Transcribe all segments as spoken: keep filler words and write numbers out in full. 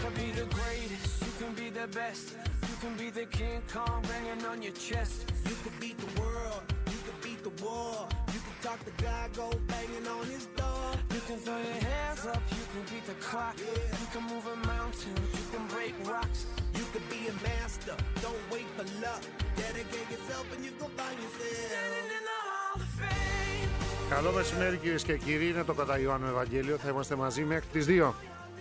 could be the greatest, you can be the best. You can be the King Kong banging on your chest. You could beat the world, you could beat the war. You can talk to God, go banging on his door. You can throw your hands up, you can beat the clock. Yeah. You can move a mountain, you can break rocks. You could be a master, don't wait for luck. Dedicate yourself and you go find yourself. Standing in the Hall of Fame. Καλό μεσημέρι κυρίες και κύριοι, είναι το κατά Ιωάννου Ευαγγέλιο, θα είμαστε μαζί μέχρι τις δύο.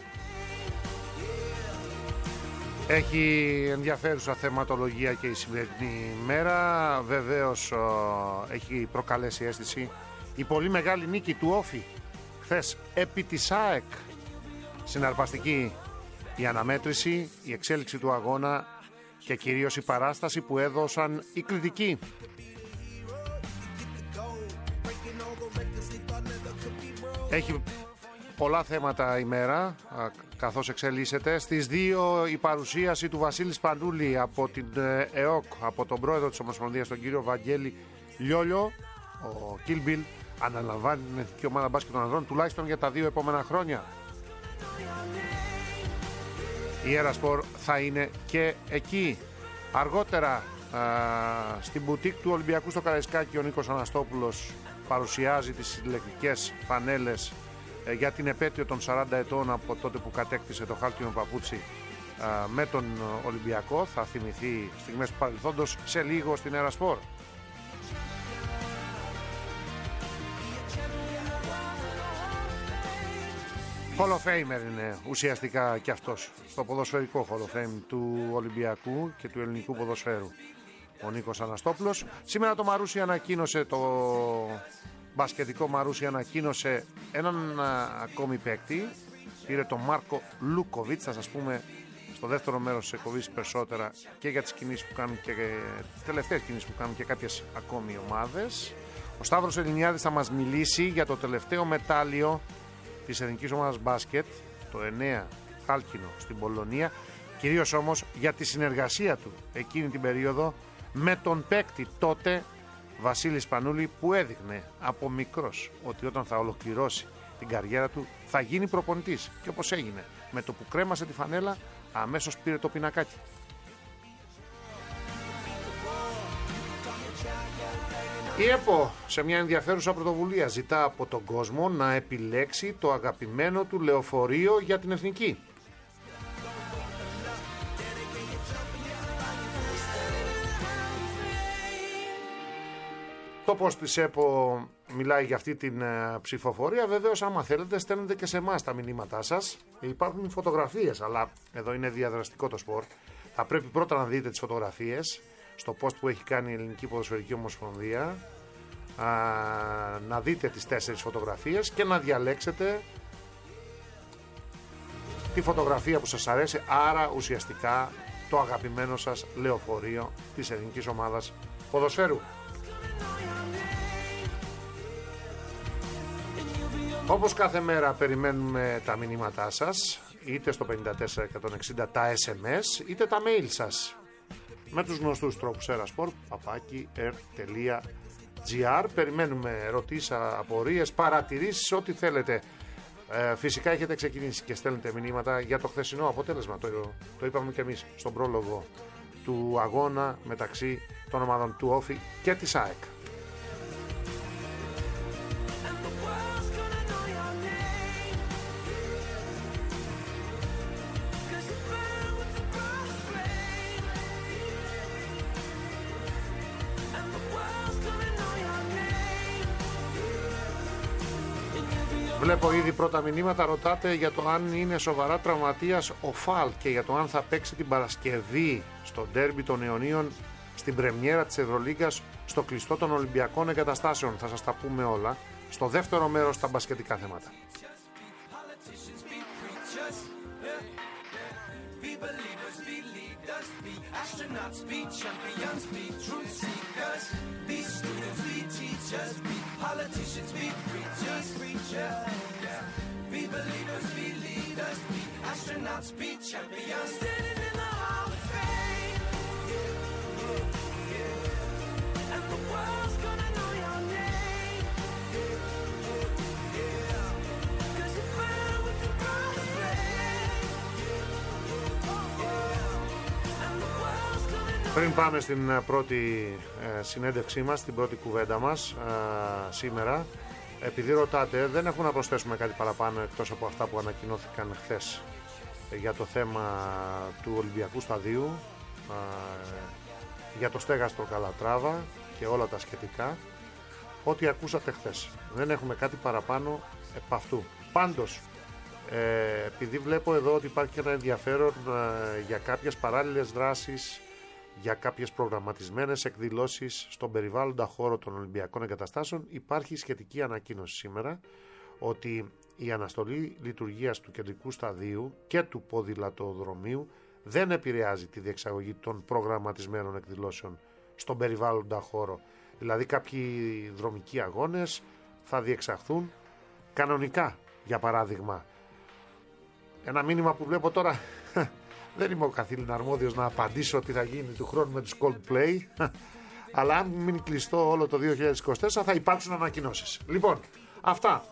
Έχει ενδιαφέρουσα θεματολογία και η σημερινή μέρα. Βεβαίως έχει προκαλέσει αίσθηση η πολύ μεγάλη νίκη του Όφη χθες επί της ΑΕΚ. Συναρπαστική η αναμέτρηση, η εξέλιξη του αγώνα και κυρίως η παράσταση που έδωσαν οι κριτικοί. Έχει πολλά θέματα η μέρα καθώς εξελίσσεται. Στις δύο η παρουσίαση του Βασίλη Σπανούλη από την ΕΟΚ, από τον πρόεδρο της Ομοσπονδίας, τον κύριο Βαγγέλη Λιόλιο. Ο Κίλμπιλ αναλαμβάνει την εθνική ομάδα μπάσκετ των ανδρών τουλάχιστον για τα δύο επόμενα χρόνια. Η Ερασπορ θα είναι και εκεί. Αργότερα α, στην μπουτίκ του Ολυμπιακού στο Καραϊσκάκι ο Νίκος Αναστόπουλος παρουσιάζει τις συλλεκτικές φανέλες ε, για την επέτειο των σαράντα ετών από τότε που κατέκτησε το χάλκινο παπούτσι α, με τον Ολυμπιακό. Θα θυμηθεί στιγμές του παρελθόντος σε λίγο στην Ερασπορ. Hall of Famer είναι ουσιαστικά και αυτός στο ποδοσφαιρικό Hall of Fame του Ολυμπιακού και του ελληνικού ποδοσφαίρου ο Νίκος Αναστόπουλος. Σήμερα το Μαρούσι ανακοίνωσε, το μπασκετικό Μαρούσι ανακοίνωσε έναν ακόμη παίκτη. Πήρε τον Μάρκο Λούκοβιτς. Θα σας πούμε στο δεύτερο μέρος της εκπομπής περισσότερα και για τις κινήσεις που κάνουν και τις τελευταίες κινήσεις που κάνουν και κάποιες ακόμη ομάδες. Ο Σταύρος Ελληνιάδης θα μας μιλήσει για το τελευταίο μετάλλιο της εθνικής ομάδας μπάσκετ, το εννέα χάλκινο στην Πολωνία, κυρίως όμως για τη συνεργασία του εκείνη την περίοδο με τον παίκτη τότε Βασίλη Σπανούλη, που έδειχνε από μικρός ότι όταν θα ολοκληρώσει την καριέρα του θα γίνει προπονητής, και όπως έγινε, με το που κρέμασε τη φανέλα αμέσως πήρε το πινακάκι. Η ΕΠΟ σε μια ενδιαφέρουσα πρωτοβουλία ζητά από τον κόσμο να επιλέξει το αγαπημένο του λεωφορείο για την εθνική. Το post της ΕΠΟ μιλάει για αυτή την uh, ψηφοφορία. Βεβαίως, άμα θέλετε, στέλνετε και σε εμάς τα μηνύματά σας. Υπάρχουν φωτογραφίες, αλλά εδώ είναι διαδραστικό το σπορ. Θα πρέπει πρώτα να δείτε τις φωτογραφίες στο post που έχει κάνει η Ελληνική Ποδοσφαιρική Ομοσπονδία, α, να δείτε τις τέσσερις φωτογραφίες και να διαλέξετε τη φωτογραφία που σας αρέσει, άρα ουσιαστικά το αγαπημένο σας λεωφορείο της ελληνικής ομάδας ποδοσφαίρου. Όπως κάθε μέρα περιμένουμε τα μηνύματά σας, είτε στο πενήντα τέσσερα εκατόν εξήντα τα ες εμ ες, είτε τα mail σας, με τους γνωστούς τρόπους erasport παπάκι ερ τελεία τζι άρ. Περιμένουμε ερωτήσεις, απορίες, παρατηρήσεις, ό,τι θέλετε. Ε, φυσικά έχετε ξεκινήσει και στέλνετε μηνύματα για το χθεσινό αποτέλεσμα. Το, το είπαμε και εμείς στον πρόλογο του αγώνα μεταξύ των ομάδων του Όφη και της ΑΕΚ. Βλέπω ήδη πρώτα μηνύματα, ρωτάτε για το αν είναι σοβαρά τραυματίας ο Φαλ και για το αν θα παίξει την Παρασκευή στο ντέρμπι των Ιωνίων στην πρεμιέρα της Ευρωλίγκας στο κλειστό των Ολυμπιακών Εγκαταστάσεων. Θα σας τα πούμε όλα στο δεύτερο μέρος στα μπασκετικά θέματα. Politicians be preachers, preachers. Be believers, be leaders, be astronauts, be champions. Standing in the Hall of Fame. Yeah, yeah, yeah. And the world's gonna know your name. Yeah, yeah, yeah. 'Cause you burn with the bright flame. Yeah, Πριν πάμε στην πρώτη ε, συνέντευξή μας, στην πρώτη κουβέντα μας ε, σήμερα, επειδή ρωτάτε, δεν έχουμε να προσθέσουμε κάτι παραπάνω εκτός από αυτά που ανακοινώθηκαν χθες ε, για το θέμα του Ολυμπιακού Σταδίου, ε, για το στέγαστρο Καλατράβα και όλα τα σχετικά. Ό,τι ακούσατε χθες. Δεν έχουμε κάτι παραπάνω επ' αυτού. Πάντως, ε, επειδή βλέπω εδώ ότι υπάρχει ένα ενδιαφέρον ε, για κάποιες παράλληλες δράσεις, για κάποιες προγραμματισμένες εκδηλώσεις στον περιβάλλοντα χώρο των Ολυμπιακών Εγκαταστάσεων, υπάρχει σχετική ανακοίνωση σήμερα ότι η αναστολή λειτουργίας του κεντρικού σταδίου και του ποδηλατοδρομίου δεν επηρεάζει τη διεξαγωγή των προγραμματισμένων εκδηλώσεων στον περιβάλλοντα χώρο. Δηλαδή κάποιοι δρομικοί αγώνες θα διεξαχθούν κανονικά, για παράδειγμα. Ένα μήνυμα που βλέπω τώρα, δεν είμαι ο καθήλυνα αρμόδιος να απαντήσω τι θα γίνει του χρόνου με τους Coldplay, αλλά αν μην κλειστώ όλο το δύο χιλιάδες είκοσι τέσσερα θα υπάρξουν ανακοινώσεις. Λοιπόν, αυτά.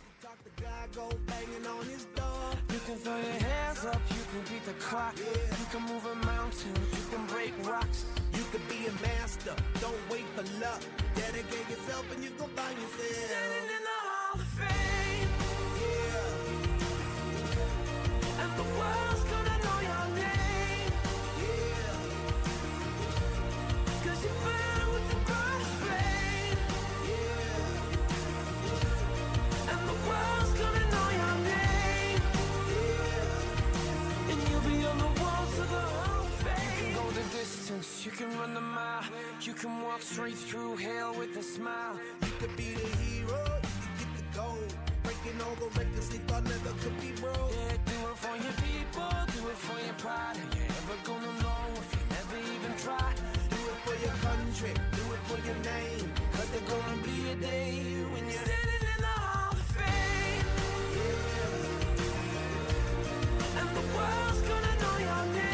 You can run the mile, you can walk straight through hell with a smile. You could be the hero, you could get the gold. Breaking all the records they thought never could be broke. Yeah, do it for your people, do it for your pride. Are you ever gonna know if you never even try? Do it for your country, do it for your name. Cause there's gonna be a day when you're standing in the Hall of Fame. Yeah. And the world's gonna know your name.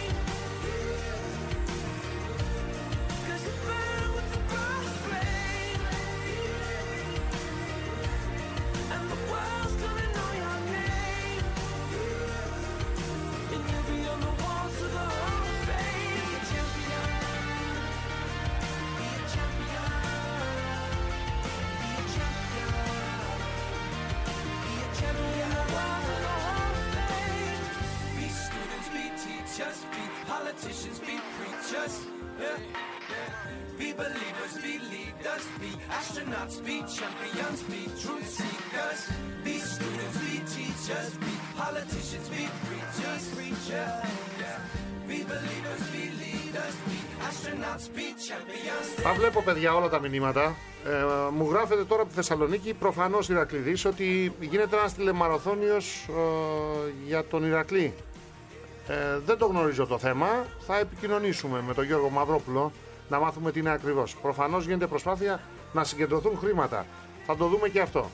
Politicians be preachers, yeah, yeah. Be believers, be leaders, be astronauts, be champions, be truth seekers. Be students, be teachers, be politicians, be preachers, preachers, yeah. Be believers, be leaders, be astronauts, be champions. Τα βλέπω, παιδιά, όλα τα μηνύματα. Ε, μου γράφετε τώρα από τη Θεσσαλονίκη, προφανώς Ηρακλήδης, ότι γίνεται ένας τηλεμαραθώνιος ε, για τον Ηρακλή. Ε, δεν το γνωρίζω το θέμα. Θα επικοινωνήσουμε με τον Γιώργο Μαυρόπουλο να μάθουμε τι είναι ακριβώς. Προφανώς γίνεται προσπάθεια να συγκεντρωθούν χρήματα. Θα το δούμε και αυτό.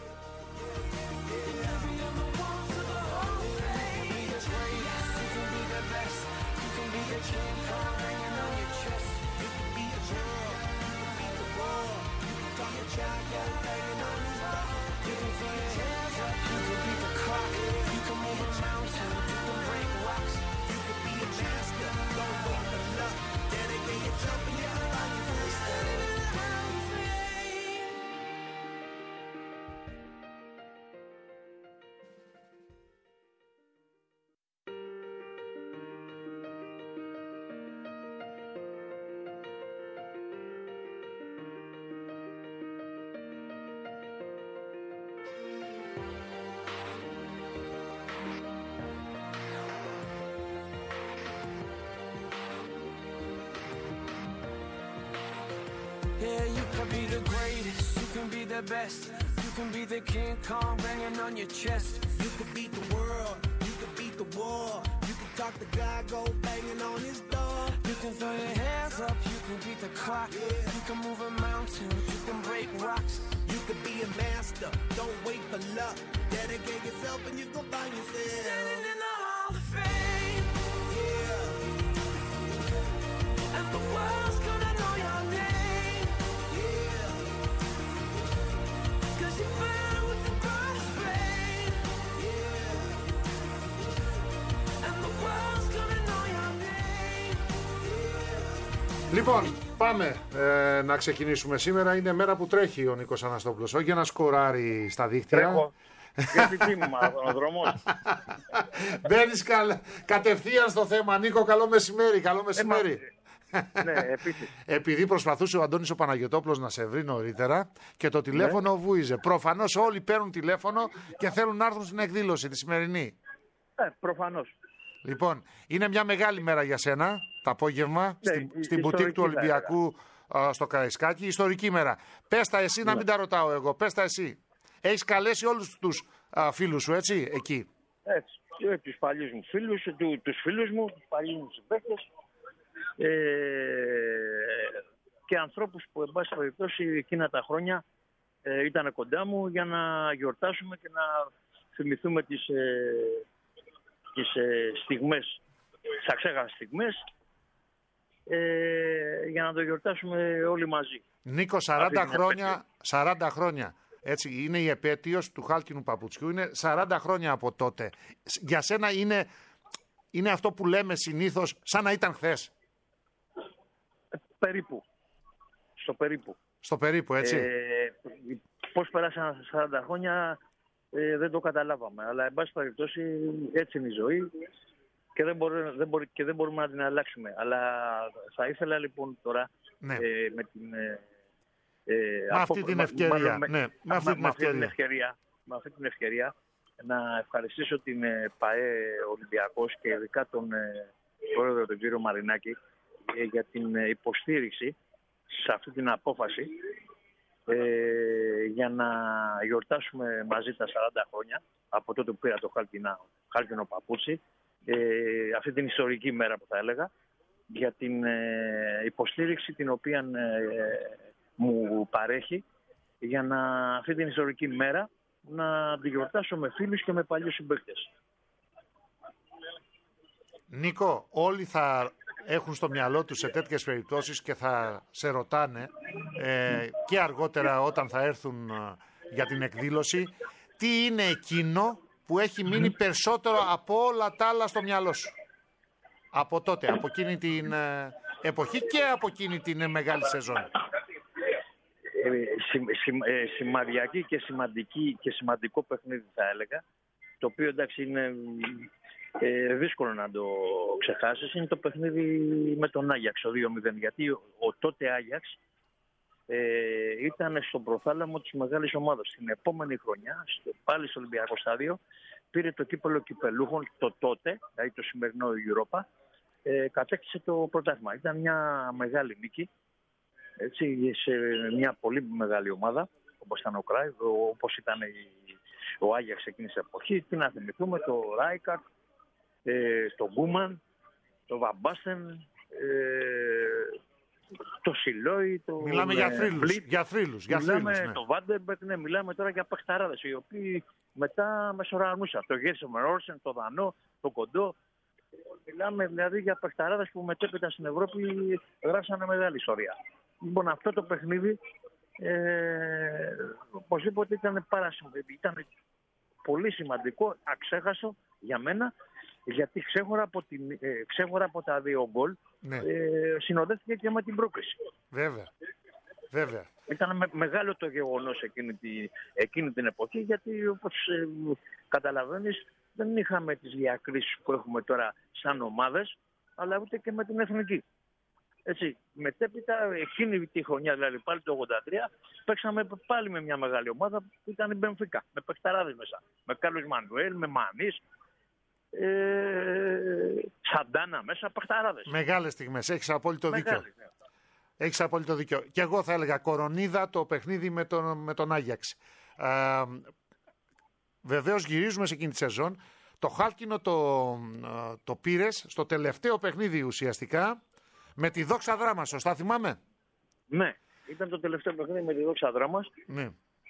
Yeah, you can be the greatest, you can be the best. You can be the King Kong banging on your chest. You could beat the world, you could beat the war. You could talk the guy, go banging on his door. You can throw your hands up, you can beat the clock. Yeah. You can move a mountain, you can break rocks. You could be a master, don't wait for luck. Dedicate yourself and you gon' find yourself Standing in the Hall of Fame. Yeah. And the world's gonna know your name. Yeah. Cause you burn with the brightest flame. Yeah. And the world's gonna know your name. Yeah. Λοιπόν, πάμε ε, να ξεκινήσουμε. Σήμερα είναι μέρα που τρέχει ο Νίκος Αναστόπουλος. Όχι για να σκοράρει στα δίκτυα. Τρέχω. Γιατί τίμημα ο δρόμος. Μπαίνεις κα, κατευθείαν στο θέμα. Νίκο, καλό μεσημέρι. Καλό μεσημέρι. Ε, ναι, επίσης. Επειδή προσπαθούσε ο Αντώνης ο Παναγιωτόπουλος να σε βρει νωρίτερα και το τηλέφωνο ναι. βούιζε. Προφανώς όλοι παίρνουν τηλέφωνο και θέλουν να έρθουν στην εκδήλωση τη σημερινή. Ε, προφανώς. Λοιπόν, είναι μια μεγάλη μέρα για σένα, το απόγευμα, ναι, στην, στην μπουτίκ του Ολυμπιακού α, στο Καραϊσκάκι. Ιστορική μέρα. Πες τα εσύ, ναι. να μην τα ρωτάω εγώ. Πες τα εσύ. Έχεις καλέσει όλους τους α, φίλους σου, έτσι, εκεί. Έτσι, ε, τους παλιούς μου φίλους, του, τους φίλους μου, τους παλιούς μου συμπαίκτες ε, και ανθρώπους που, εν πάση περιπτώσει, εκείνα τα χρόνια ε, ήταν κοντά μου για να γιορτάσουμε και να θυμηθούμε τις... Ε, τις ε, στιγμές, τις αξέχαστες στιγμές, ε, για να το γιορτάσουμε όλοι μαζί. Νίκο, σαράντα χρόνια, σαράντα χρόνια, έτσι, είναι η επέτειος του χάλκινου παπουτσιού, είναι σαράντα χρόνια από τότε. Για σένα είναι, είναι αυτό που λέμε συνήθως σαν να ήταν χθες. Ε, περίπου. Στο περίπου. Στο περίπου, έτσι. Ε, πώς πέρασαν σαράντα χρόνια... Ε, δεν το καταλάβαμε, αλλά εν πάση περιπτώσει έτσι είναι η ζωή και δεν, μπορεί, δεν, μπορεί, και δεν μπορούμε να την αλλάξουμε. Αλλά θα ήθελα λοιπόν τώρα ναι. ε, με την ε, με από, αυτή την ευκαιρία, με, ναι, με, αυτή, με, την αυτή την ευκαιρία. με αυτή την ευκαιρία να ευχαριστήσω την ε, ΠΑΕ Ολυμπιακός και ειδικά τον ε, πρόεδρο τον κύριο Μαρινάκη ε, για την ε, υποστήριξη σε αυτή την απόφαση Ε, για να γιορτάσουμε μαζί τα σαράντα χρόνια από τότε που πήρα το χάλκινο, χάλκινο παπούτσι, ε, αυτή την ιστορική μέρα που θα έλεγα, για την ε, υποστήριξη την οποία ε, μου παρέχει για να αυτή την ιστορική μέρα να τη γιορτάσω με φίλους και με παλιούς συμπαίκτες. Νίκο, όλοι θα έχουν στο μυαλό τους σε τέτοιες περιπτώσεις και θα σε ρωτάνε ε, και αργότερα όταν θα έρθουν ε, για την εκδήλωση τι είναι εκείνο που έχει μείνει περισσότερο από όλα τα άλλα στο μυαλό σου. Από τότε, από εκείνη την ε, εποχή και από εκείνη την ε, μεγάλη σεζόν. Ε, σημα, σημα, ε, σημαδιακή και, σημαντική, και σημαντικό παιχνίδι θα έλεγα, το οποίο εντάξει είναι... Ε, δύσκολο να το ξεχάσεις, είναι το παιχνίδι με τον Άγιαξ, ο δύο μηδέν, γιατί ο, ο τότε Άγιαξ ε, ήταν στον προθάλαμο της μεγάλης ομάδας. Την επόμενη χρονιά, στο, πάλι στο Ολυμπιακό στάδιο, πήρε το κύπελλο κυπελούχων το τότε, δηλαδή το σημερινό Europa, ε, κατέκτησε το πρωτάθλημα. Ήταν μια μεγάλη νίκη, έτσι, σε μια πολύ μεγάλη ομάδα, όπως ήταν ο Κράιβ, όπως ήταν η, ο Άγιαξ εκείνης της εποχής. Τι να θυμηθούμε, το Ράικαρτ, Ε, το Γκούμαν, το Βαμπάστεν, ε, το Σιλόι, το... Μιλάμε ε, για θρύλους, για θρύλους, για μιλάμε θρύλους, ναι. το Βάντεμπεκ, ναι, μιλάμε τώρα για παιχταράδες, οι οποίοι μετά μεσορανούσαν. Το Γέρσο Μερόρσεν, το Δανό, το Κοντό. Μιλάμε δηλαδή για παιχταράδες που μετέπειτα στην Ευρώπη γράψανε μεγάλη ιστορία. Λοιπόν, αυτό το παιχνίδι, ε, οπωσδήποτε ήταν πάρα σημαντικό. Ήταν πολύ σημαντικό, αξέχαστο για μένα, γιατί ξέχωρα από, την, ε, ξέχωρα από τα δύο γκολ ναι. ε, συνοδεύτηκε και με την πρόκριση. Βέβαια. Βέβαια. Ήταν με, μεγάλο το γεγονός εκείνη, τη, εκείνη την εποχή, γιατί όπως ε, καταλαβαίνεις δεν είχαμε τις διακρίσεις που έχουμε τώρα σαν ομάδες, αλλά ούτε και με την εθνική. Έτσι, μετέπειτα εκείνη τη χρονιά, δηλαδή πάλι το ογδόντα τρία, παίξαμε πάλι με μια μεγάλη ομάδα που ήταν η Μπενφίκα, με παιχταράδες μέσα. Με Κάρλος Μανουέλ, με Μανής, ε, Σαντάνα μέσα, παιχταράδες. Μεγάλες στιγμές, έχεις απόλυτο δίκιο. Μεγάλη, ναι. Έχεις απόλυτο δίκιο. Και εγώ θα έλεγα κορονίδα το παιχνίδι με τον, με τον Άγιαξ. Ε, βεβαίως γυρίζουμε σε εκείνη τη σεζόν. Το χάλκινο το, το πήρες στο τελευταίο παιχνίδι ουσιαστικά με τη Δόξα Δράμας, σωστά θυμάμαι? Ναι, ήταν το τελευταίο παιχνίδι με τη Δόξα Δράμας ναι.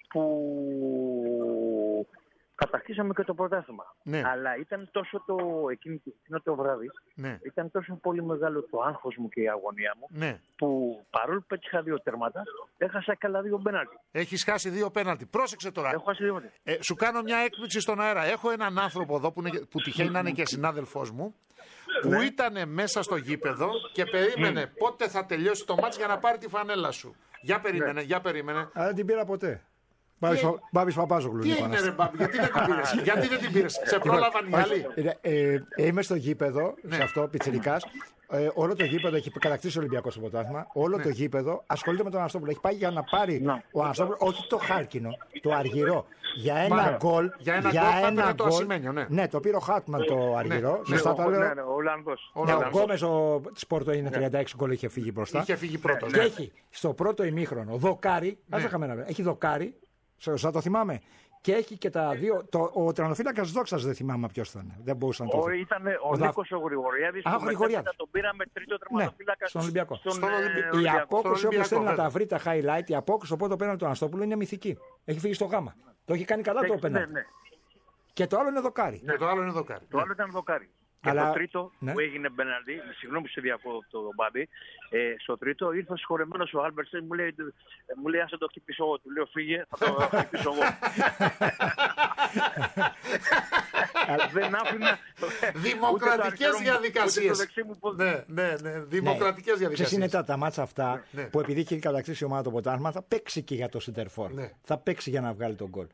που κατακτήσαμε και το πρωτάθλημα. Ναι. Αλλά ήταν τόσο το, εκείνο, εκείνο το βράδυ, ναι. ήταν τόσο πολύ μεγάλο το άγχος μου και η αγωνία μου, ναι. που παρόλο που πέτυχα δύο τέρματα, έχασα και άλλα δύο πέναλτι. Έχεις χάσει δύο πέναλτι. Πρόσεξε τώρα. Έχω χάσει δύο ε, σου κάνω μια έκπληξη στον αέρα. Έχω έναν άνθρωπο εδώ που, είναι, που τυχαίνει να είναι και συνάδελφός μου, που ήταν μέσα στο γήπεδο και περίμενε mm. πότε θα τελειώσει το μάτς για να πάρει τη φανέλα σου. Για περίμενε, ναι. για περίμενε. Αλλά δεν την πήρα ποτέ. Μπάμπης Παπάζογλου. Τι έγινε ρε Μπάμπη, γιατί δεν την πήρες, γιατί δεν την πήρες, σε πρόλαβαν οι άλλοι. Ε, είμαι στο γήπεδο, σε αυτό, πιτσιρικάς. Ε, όλο το γήπεδο έχει κατακτήσει ο Ολυμπιακός στο πρωτάθλημα. Όλο ναι. το γήπεδο ασχολείται με τον Αναστόπουλο. Έχει πάει για να πάρει ναι. ο Αναστόπουλο, όχι το χάρκινο, το αργυρό. Για ένα γκολ. Για ένα γκολ θα πήρε το ασημένιο, ναι. Ναι, το πήρε ο Χάτμαν το αργυρό. Ναι, σωστά ναι, το λέω. ναι, ναι, ο Ολλανδός. Ναι, ο Γκόμες ο Σπόρτο είναι τριάντα έξι γκολ, είχε φύγει μπροστά. Είχε φύγει πρώτος. Και έχει στο πρώτο ημίχρονο δοκάρι. Άσε χαμένα, έχει δοκάρι. Σωστά το θυμάμαι. Και έχει και τα δύο. Το, ο τερματοφύλακας Δόξας δεν θυμάμαι ποιος ήταν. Δεν μπορούσα να το θυμάμαι. Ήταν ο, ο Νίκος ο Γρηγοριάδης. Α, ο Γρηγοριάδης. Τον πήραμε τρίτο τερματοφύλακα ναι, στον Ολυμπιακό. Στον, στον ε, η απόκριση, όποιος θέλει να τα βρει τα highlight, η απόκριση οπότε το πέναλτι του Αναστόπουλου είναι μυθική. Έχει φύγει στο γάμα. Το έχει κάνει καλά το πέναλτι. Ναι, ναι. Και το άλλο είναι δοκάρι. Ναι, το άλλο είναι δοκάρι. Το άλλο ήταν δοκάρι. Και Αλλά... το τρίτο ναι. που έγινε μπέναλτι, συγγνώμη που σε διακόπτω τον Μπάμπη, ε, στο τρίτο ήρθε συγχωρεμένος ο Άλμπερτσεν, μου λέει, μου λέει άσε το χτυπήσω εγώ, του λέω φύγε, θα το χτυπήσω εγώ. Δεν άφηνα... Δημοκρατικές διαδικασίες. Ναι, ναι, ναι, δημοκρατικές διαδικασίες. Είναι τα, τα μάτσα αυτά που επειδή έχει κατακτήσει η ομάδα το ποτάσμα θα παίξει και για το σεντερφόρ. Θα παίξει για να βγάλει τον γκολ.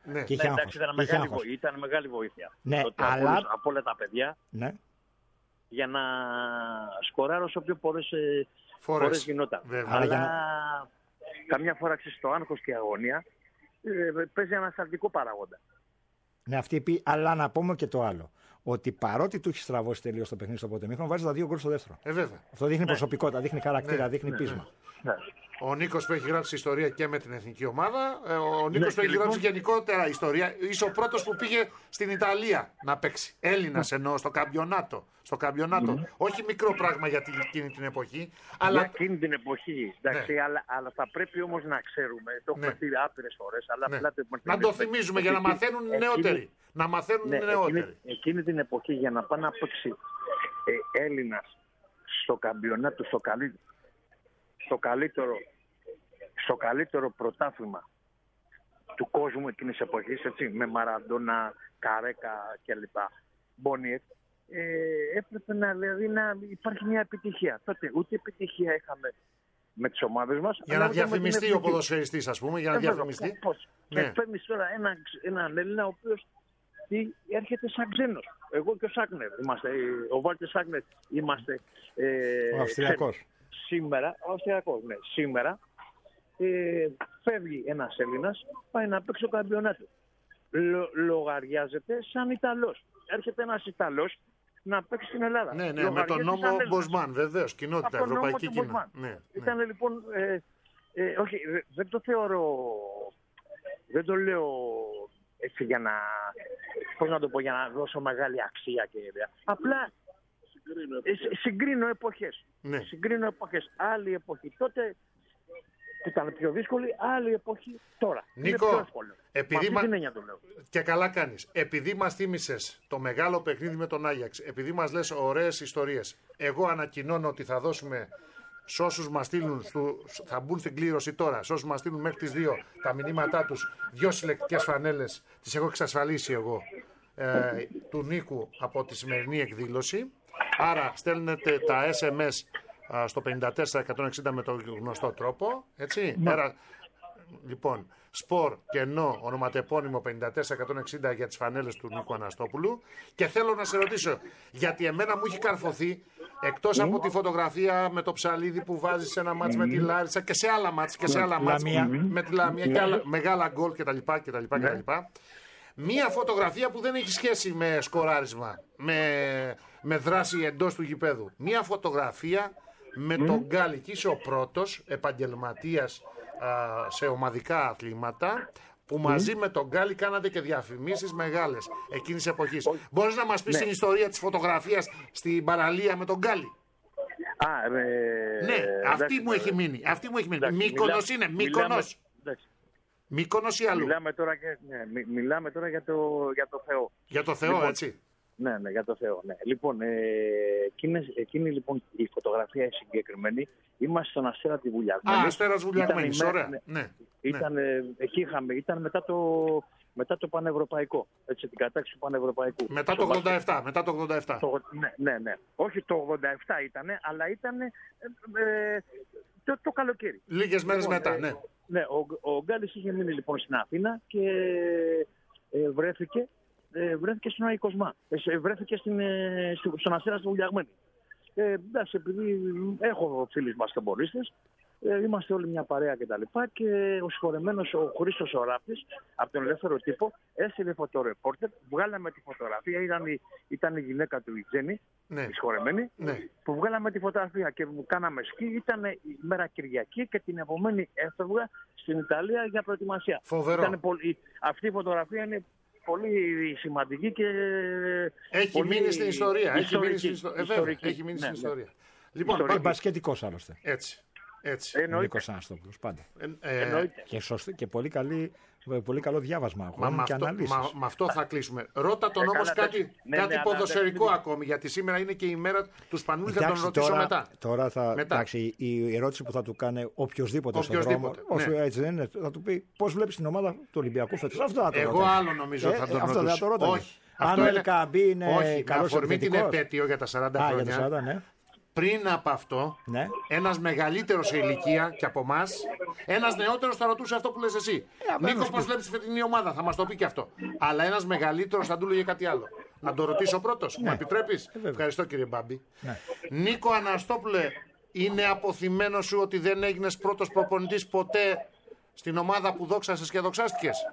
Ήταν μεγάλη βοήθεια. Από όλα τα παιδιά. Για να σκοράρω όσο πιο πολλές φορές γινόταν. Βέβαια. Αλλά να... καμιά φορά ξέρεις το άγχος και η αγωνία ε, παίζει ένα στρατικό παράγοντα. Ναι, αυτή πει, αλλά να πούμε και το άλλο. Ότι παρότι του έχει στραβώσει τελείως το παιχνίδι στο πρώτο ημίχρονο, βάζει τα δύο γκολ στο δεύτερο. Ε, βέβαια. Αυτό δείχνει ναι. προσωπικότητα, δείχνει χαρακτήρα, ναι. δείχνει ναι. πείσμα. Ναι. Ο Νίκος που έχει γράψει ιστορία και με την εθνική ομάδα. Ο Νίκος ναι, που έχει λοιπόν... γράψει γενικότερα ιστορία. Είσαι ο πρώτος που πήγε στην Ιταλία να παίξει. Έλληνας εννοώ στο καμπιονάτο. Στο καμπιονάτο. Mm. Όχι μικρό πράγμα για την, εκείνη την εποχή. Αλλά... Για εκείνη την εποχή. Εντάξει, ναι. αλλά, αλλά θα πρέπει όμως να ξέρουμε. Το έχουμε πει ναι. άπειρες φορές. Αλλά ναι. πλάτε, να το θυμίζουμε για να μαθαίνουν οι νεότεροι. Να μαθαίνουν οι νεότεροι. Εκείνη, εκείνη την εποχή για να πάει να παίξει ε, Έλληνας στο καμπιονάτο, στο καλύτερο. Στο καλύτερο, στο καλύτερο πρωτάθλημα του κόσμου εκείνης της εποχής, έτσι, με Μαραντόνα, Καρέκα κλπ. Μπόνιετ, ε, έπρεπε να, δηλαδή, να υπάρχει μια επιτυχία. Τότε ούτε επιτυχία είχαμε με τις ομάδες μας. Για να διαφημιστεί ο ποδοσφαιριστής, ας πούμε, για να διαφημιστεί. Πώς. Ναι. Και παίρνεις τώρα έναν ένα Έλληνα ο οποίος έρχεται σαν ξένος. Εγώ και ο Σάκνερ, είμαστε, ο Βάλτερ Σάκνερ, είμαστε... Ε, ο Αυστριακός. Σήμερα, ο Αυστριακός, ναι, σήμερα ε, φεύγει ένας Έλληνας, πάει να παίξει το καμπιονάτο. Λο, λογαριάζεται σαν Ιταλός. Έρχεται ένας Ιταλός να παίξει στην Ελλάδα. Ναι, ναι, με τον νόμο Μποσμάν, βεβαίως, κοινότητα, ευρωπαϊκή κοινότητα. Ναι, ήταν ναι. λοιπόν, ε, ε, όχι, δεν το θεωρώ, δεν το λέω έτσι για να, πώς να το πω, για να δώσω μεγάλη αξία και ιδέα. Απλά ε, συγκρίνω εποχές. Ναι. Συγκρίνω εποχές. Άλλη εποχή τότε που ήταν πιο δύσκολη, άλλη εποχή τώρα. Νίκο, είναι πιο εύκολο. Επειδή μα... την έννοια το λέω. Και καλά κάνεις. Επειδή μας θύμισες το μεγάλο παιχνίδι με τον Άγιαξ, επειδή μας λες ωραίες ιστορίες, εγώ ανακοινώνω ότι θα δώσουμε σ' όσους μας στείλουν, στου... θα μπουν στην κλήρωση τώρα, σ' όσους μας στείλουν μέχρι τις δύο τα μηνύματά τους, δύο συλλεκτικές φανέλες, τις έχω εξασφαλίσει εγώ, ε, του Νίκου από τη σημερινή εκδήλωση. Άρα στέλνετε τα ες εμ ες α, στο πενήντα τέσσερα εκατόν εξήντα με τον γνωστό τρόπο, έτσι. Ναι. Έρα, λοιπόν, σπορ κενό ονοματεπώνυμο πενήντα τέσσερα εκατόν εξήντα για τις φανέλες του Νίκου Αναστόπουλου. Και θέλω να σε ρωτήσω, γιατί εμένα μου έχει καρφωθεί, εκτός mm. από τη φωτογραφία με το ψαλίδι που βάζει σε ένα μάτς mm. με τη Λάρισα και σε άλλα μάτς και σε άλλα μάτς mm. με τη Λαμία mm. και άλλα μεγάλα γκολ κτλ. κτλ, κτλ. Μία φωτογραφία που δεν έχει σχέση με σκοράρισμα, με, με δράση εντός του γηπέδου. Μία φωτογραφία με mm. τον Γκάλι. Και είσαι ο πρώτος επαγγελματίας α, σε ομαδικά αθλήματα που μαζί mm. με τον Γκάλι κάνατε και διαφημίσεις μεγάλες εκείνης εποχής. Oh. Μπορείς να μας πεις ναι. την ιστορία της φωτογραφίας στην παραλία με τον Γκάλι? Α, ε, ναι, ε, αυτή εντάξει, μου έχει μείνει. Αυτή μου έχει μείνει. Μύκονος είναι, Μύκονος. Μύκονος ή αλλού? Μιλάμε τώρα, και, ναι, μι, μιλάμε τώρα για, το, για το Θεό. Για το Θεό, λοιπόν, έτσι. Ναι, ναι, για το Θεό. Ναι. Λοιπόν, ε, εκείνη, εκείνη λοιπόν η φωτογραφία συγκεκριμένη, είμαστε στον Αστέρα τη Βουλιαγμένη. Α, Αστέρας Βουλιαγμένης, ωραία. Ναι, ναι, ήταν, ναι. Εκεί είχαμε, ήταν μετά το, μετά το πανευρωπαϊκό. Έτσι, την κατάκτηση του πανευρωπαϊκού. Μετά το ογδόντα επτά. Μετά το ογδόντα επτά. Το, ναι, ναι, ναι. Όχι το ογδόντα επτά ήταν, αλλά ήταν ε, ε, το, το καλοκαίρι. Λίγες μέρες λοιπόν, μετά, ε, ναι. Ναι, ο, ο Γκάλης είχε μείνει λοιπόν στην Αθήνα και ε, βρέθηκε, ε, βρέθηκε στον Άγιο Κοσμά. Ε, βρέθηκε στην, ε, στον Αστέρα στο Βουλιαγμένη. Ε, εντάξει, επειδή έχω φίλους μπασκετμπολίστες, ε, είμαστε όλοι μια παρέα κτλ. Και, και ο συγχωρεμένος ο Χρήστος ο Ράπτης, από τον Ελεύθερο Τύπο, έστειλε φωτορεπόρτερ, βγάλαμε τη φωτογραφία, ήταν η, ήταν η γυναίκα του η Τζέννη, Ναι. η συγχωρεμένη, Ναι. που βγάλαμε τη φωτογραφία και μου κάναμε σκι. Ήταν η μέρα Κυριακή και την επομένη έφευγα στην Ιταλία για προετοιμασία. Φοβερό. Ήταν πολύ, αυτή η φωτογραφία είναι πολύ σημαντική και Έχει πολύ μείνει στην ιστορία. Έχει μείνει στην, ιστορική. ιστο... ε, βέβαια, έχει μείνει Ναι, στην ναι. ιστορία. Λοιπόν, Ιστορική. πάμε. Μπασκετικός άλλωστε. Έτσι. Έτσι. Ο Εννοείται. Νίκος Αναστόπουλος, πάντα. Ε, ε, Εννοείται. Και, σωστή, και πολύ, καλή, πολύ καλό διάβασμα. Μα Μα, με και αυτό, αναλύσεις. μα, με αυτό θα κλείσουμε. Ρώτα τον Ε, όμως καλά, κάτι, εντάξει. Ναι, κάτι ναι, αλλά ποδοσφαιρικό εντάξει. ακόμη, γιατί σήμερα είναι και η μέρα του Σπανούλη. Θα τον Εντάξει, ρωτήσω τώρα, μετά. Τώρα θα. Μετά. Εντάξει, η ερώτηση που θα του κάνει οποιοδήποτε στον Οποιοσδήποτε, δρόμο. Όσο ναι. έτσι δεν είναι, θα του πει πώς βλέπεις την ομάδα του Ολυμπιακού φέτος. Αυτό θα το Εγώ ρωτάει. άλλο νομίζω θα τον Ε, αυτό δεν ρωτήσω. θα το ρώταγε. Όχι. Αν Αυτό ο είναι- Ελκαμπή είναι Όχι, με καλός αφορμή την επιθετικός. επέτειο για τα σαράντα Α, για χρόνια. τα σαράντα, ναι. Πριν από αυτό, Ναι. ένας μεγαλύτερος σε ηλικία και από εμά, ένας νεότερος θα ρωτούσε αυτό που λες εσύ. αμέσως Νίκο, πώς που- βλέπεις τη φετινή ομάδα, θα μας το πει και αυτό. Αλλά ένας μεγαλύτερος θα του λέγε κάτι άλλο. Να το ρωτήσω πρώτος, μου επιτρέπεις? βέβαια. Ευχαριστώ κύριε Μπάμπη. Ναι. Νίκο Αναστόπουλε, είναι αποθυμένο σου ότι δεν έγινες πρώτος προπονητής ποτέ στην ομάδα που δόξασες και δοξάστηκες?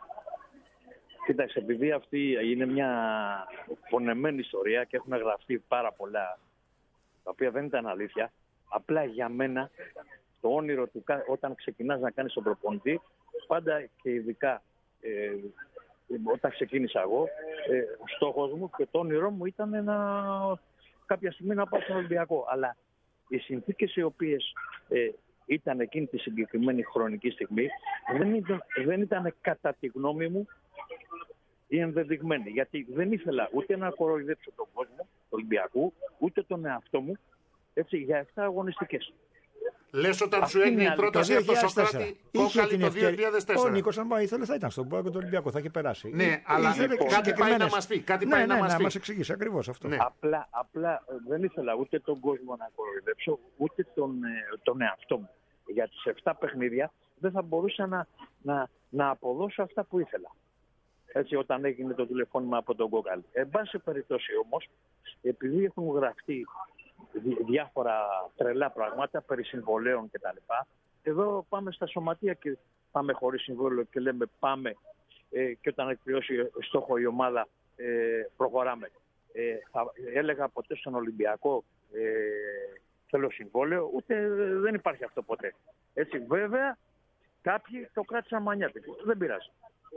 Κοίταξε, επειδή αυτή είναι μια πονεμένη ιστορία και έχουν γραφτεί πάρα πολλά, τα οποία δεν ήταν αλήθεια, απλά για μένα το όνειρο του κα- όταν ξεκινάς να κάνεις τον προπονητή, πάντα και ειδικά ε, όταν ξεκίνησα εγώ, ε, ο στόχος μου και το όνειρό μου ήταν να κάποια στιγμή να πάω στον Ολυμπιακό. Αλλά οι συνθήκες οι οποίες ε, ήταν εκείνη τη συγκεκριμένη χρονική στιγμή δεν ήταν, δεν ήταν κατά τη γνώμη μου οι ενδεδειγμένοι. Γιατί δεν ήθελα ούτε να κοροϊδέψω τον κόσμο του Ολυμπιακού, ούτε τον εαυτό μου, έτσι, για εφτά αγωνιστικές. Λες όταν Αυτή σου έγινε είναι η η αλήθεια. πρόταση Το από το δύο χιλιάδες τέσσερα. Σοκράτη Είχε Κόκαλη την το ευκαιρία. δύο χιλιάδες Ο τέσσερα. Νίκος, αν ήθελε, θα ήταν στον Πάοκ του Ολυμπιακού, θα είχε περάσει. Ναι, αλλά Ήθελε κάτι πάει συγκεκριμένες. να μας πει, κάτι ναι, πάει ναι, να μας να πει. μας εξηγήσει ακριβώς αυτό. Ναι. Απλά, απλά ε, δεν ήθελα ούτε τον κόσμο να κοροϊδέψω, ούτε τον, ε, τον εαυτό μου. Για τις εφτά παιχνίδια δεν θα μπορούσα να, να, να αποδώσω αυτά που ήθελα. Έτσι, όταν έγινε το τηλεφώνημα από τον Κόκαλη. Εν πάση περιπτώσει όμως, επειδή έχουν γραφτεί δι- διάφορα τρελά πράγματα περί συμβολέων κτλ. Εδώ πάμε στα σωματεία και πάμε χωρίς συμβόλαιο και λέμε πάμε ε, και όταν εκπληρώσει στόχο η ομάδα ε, προχωράμε. Ε, θα έλεγα ποτέ στον Ολυμπιακό ε, θέλω συμβόλαιο, ούτε ε, δεν υπάρχει αυτό ποτέ. Έτσι, βέβαια, κάποιοι το κράτησαν μανιάτικο. Δεν πειράζει.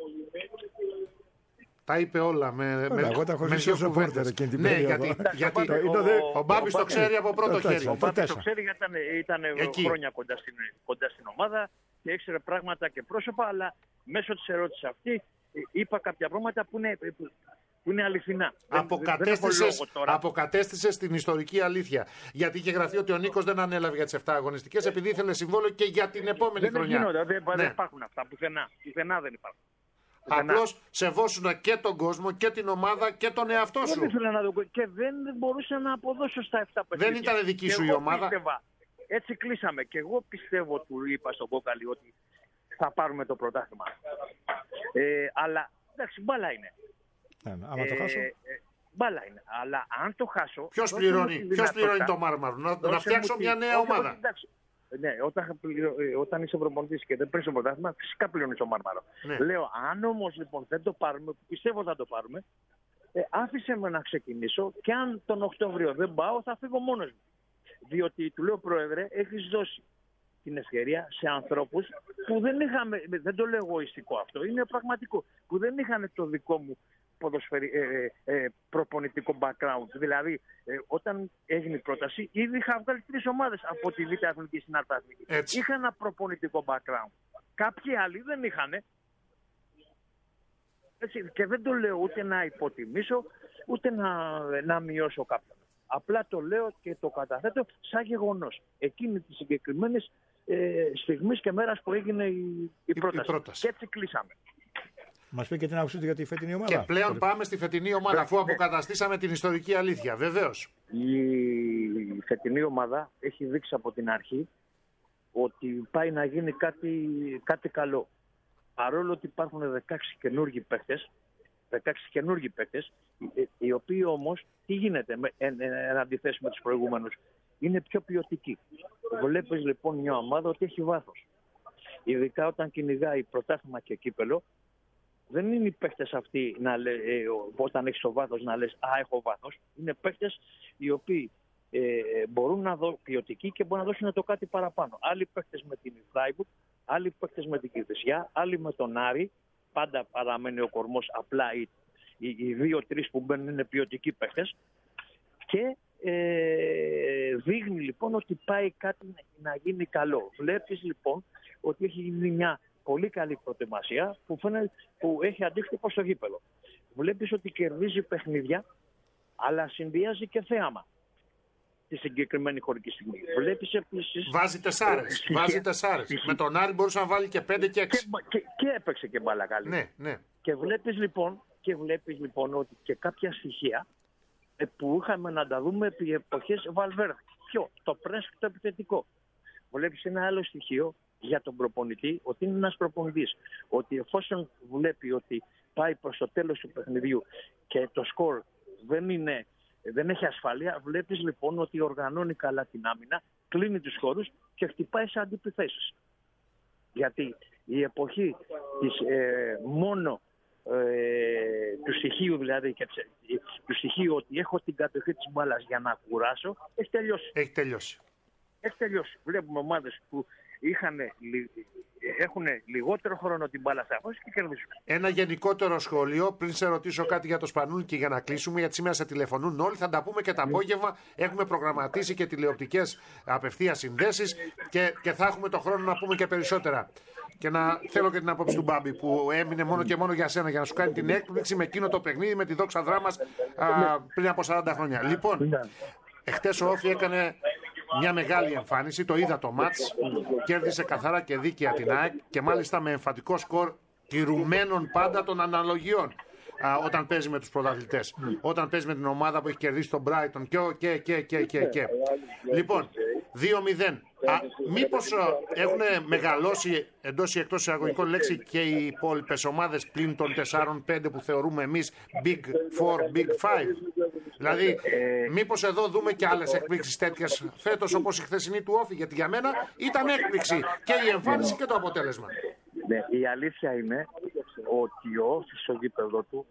Τα είπε όλα με, με, εγώ τα έχω με ζήσει ως δύο κουβέντες. ρεπόρτερ εκείνη την Ναι, περίοδο. γιατί, Εντάξει, γιατί ο Μπάμπης- είναι δε- ο Μπάμπης το ξέρει από πρώτο το χέρι. τέσσερα. Ο Μπάμπης το τέσσερα. ξέρει γιατί ήταν, ήταν Εκεί. χρόνια κοντά στην, κοντά στην ομάδα και ήξερε πράγματα και πρόσωπα, αλλά μέσω της ερώτησης αυτή ε, είπα κάποια πράγματα που είναι, που, που είναι αληθινά. Δεν- δεν έχω Αποκατέστησες, λόγο τώρα. αποκατέστησες την ιστορική αλήθεια. Γιατί είχε γραφτεί ότι ο Νίκος δεν ανέλαβε για τις εφτά αγωνιστικές επειδή ήθελε συμβόλαιο και για την επόμενη Δεν χρονιά. γίνονται, δεν, Ναι. δεν υπάρχουν αυτά πουθενά. Πουθενά δεν υπάρχουν. Πουθενά. Απλώς σεβόσουνα και τον κόσμο και την ομάδα και τον εαυτό Δεν σου. ήθελα να το και δεν μπορούσα να αποδώσω στα εφτά παιχνίδια. ήταν δική Και σου η εγώ ομάδα. Πίστευα. Έτσι κλείσαμε. Και εγώ πιστεύω, του είπα στον Κόκαλη, ότι θα πάρουμε το πρωτάθλημα. Ε, αλλά εντάξει, μπάλα είναι. Ναι, ναι, άμα το Ε, χάσω. ε, μπάλα είναι. Αλλά αν το χάσω. Ποιος δώσε μου πληρώνει, τη ποιος δυνατότητα- πληρώνει το μάρμαρο, να, δώσε να φτιάξω μου τη- μια νέα όχι, όχι, ομάδα. εντάξει. Ναι, όταν, πληρω- ε, όταν είσαι προπονητής και δεν παίρνει το πρωτάθλημα, φυσικά πληρώνει το μάρμαρο. Ναι. Λέω, αν όμως λοιπόν δεν το πάρουμε, που πιστεύω θα το πάρουμε, ε, άφησε με να ξεκινήσω και αν τον Οκτώβριο δεν πάω, θα φύγω μόνος μου. Διότι του λέω, Πρόεδρε, έχεις δώσει την ευκαιρία σε ανθρώπους που δεν είχαμε, δεν το λέω εγωιστικό αυτό, είναι πραγματικό, που δεν είχαν το δικό μου ποδοσφαιρι, ε, ε, ε, προπονητικό background. Δηλαδή, ε, όταν έγινε η πρόταση, ήδη είχα βγάλει τρεις ομάδες από τη Β' Αθλητική στην Α' Αθλητική. Έτσι. Είχα ένα προπονητικό background. Κάποιοι άλλοι δεν είχαν. Έτσι, και δεν το λέω ούτε να υποτιμήσω, ούτε να, να μειώσω κάποιον. Απλά το λέω και το καταθέτω σαν γεγονός. Εκείνη τη συγκεκριμένη ε, στιγμή και μέρας που έγινε η, η, πρόταση. πρόταση. Και έτσι κλείσαμε. Μας πει και την άποψή του για τη φετινή ομάδα. Και πλέον πάμε στη φετινή ομάδα, αφού αποκαταστήσαμε την ιστορική αλήθεια. Βεβαίως. Η φετινή ομάδα έχει δείξει από την αρχή ότι πάει να γίνει κάτι, κάτι καλό. Παρόλο ότι υπάρχουν δεκαέξι καινούργιοι παίκτες, δεκαέξι καινούργιοι παίκτες, οι οποίοι όμως, τι γίνεται με, εν, εν αντιθέσει με τους προηγούμενους, είναι πιο ποιοτικοί. Βλέπεις λοιπόν μια ομάδα ότι έχει βάθος. Ειδικά όταν κυνηγάει πρωτάθλημα και κύπελο, δεν είναι οι παίκτες αυτοί να λέ, ε, όταν έχεις το βάθος να λες «Α, έχω βάθος». Είναι παίκτες οι οποίοι ε, μπορούν να δώσουν ποιοτικοί και μπορούν να δώσουν το κάτι παραπάνω. Άλλοι παίκτες με την Φράιμπουργκ, άλλοι παίκτες με την Κηφισιά, άλλοι με τον Άρη. Πάντα παραμένει ο κορμός, απλά οι, οι, οι δύο-τρεις που μπαίνουν είναι ποιοτικοί παίκτες. Και ε, δείχνει λοιπόν ότι πάει κάτι να γίνει καλό. Βλέπεις λοιπόν ότι έχει γίνει μια πολύ καλή προετοιμασία που, φαίνεται, που έχει αντίκτυπο στο γήπεδο. Βλέπεις ότι κερδίζει παιχνίδια, αλλά συνδυάζει και θέαμα τη συγκεκριμένη χωρική στιγμή. Βλέπεις επίσης... Βάζει τεσσάρες. Ε, Βάζει τεσσάρες. Με τον Άρη μπορούσε να βάλει και πέντε και έξι. Και, και, και έπαιξε και μπάλα καλή. Ναι, ναι. Και βλέπεις λοιπόν, και βλέπεις λοιπόν ότι και κάποια στοιχεία που είχαμε να τα δούμε επί εποχές Βαλβέρδε. Ποιο? Το πρέσ και το επιθετικό. Βλέπεις ένα άλλο στοιχείο για τον προπονητή, ότι είναι ένας προπονητής. Ότι εφόσον βλέπει ότι πάει προς το τέλος του παιχνιδιού και το σκορ δεν, είναι, δεν έχει ασφάλεια, βλέπεις λοιπόν ότι οργανώνει καλά την άμυνα, κλείνει τους χώρους και χτυπάει σε αντιπιθέσεις. Γιατί η εποχή της ε, μόνο ε, του στοιχείου, δηλαδή και του στοιχείου ότι έχω την κατοχή της μπάλας για να κουράσω, έχει τελειώσει. Έχει τελειώσει. Έχει τελειώσει. Βλέπουμε ομάδες που είχαν, έχουν λιγότερο χρόνο την μπάλα στα χέρια και κερδίζουν. Ένα γενικότερο σχόλιο, πριν σε ρωτήσω κάτι για το Σπανούλη και για να κλείσουμε, γιατί σήμερα σε τηλεφωνούν όλοι, θα τα πούμε και το απόγευμα. Έχουμε προγραμματίσει και τηλεοπτικές απευθείας συνδέσεις και, και θα έχουμε το χρόνο να πούμε και περισσότερα. Και να θέλω και την απόψη του Μπάμπη που έμεινε μόνο και μόνο για σένα, για να σου κάνει την έκπληξη με εκείνο το παιχνίδι με τη δόξα δράμας α, πριν από σαράντα χρόνια. Λοιπόν, εχθές ο Όφη έκανε μια μεγάλη εμφάνιση, το είδα το μάτς, κέρδισε καθαρά και δίκαια την ΑΕΚ και μάλιστα με εμφατικό σκορ τηρουμένων πάντα των αναλογιών α, όταν παίζει με τους πρωταθλητές, όταν παίζει με την ομάδα που έχει κερδίσει τον Brighton και και και και και. Λοιπόν, δύο μηδέν. Α, μήπως έχουν μεγαλώσει εντός ή εκτός εισαγωγικών λέξη και οι υπόλοιπες ομάδες πλην των τεσσάρων πέντε που θεωρούμε εμείς Big Four, Big Five? Δηλαδή, μήπως εδώ δούμε και άλλες εκπλήξεις τέτοιες φέτος όπως η χθεσινή του Όφη? Γιατί για μένα ήταν έκπληξη και η εμφάνιση και το αποτέλεσμα. Ναι, η αλήθεια είναι ότι ο Όφη στο γήπεδο του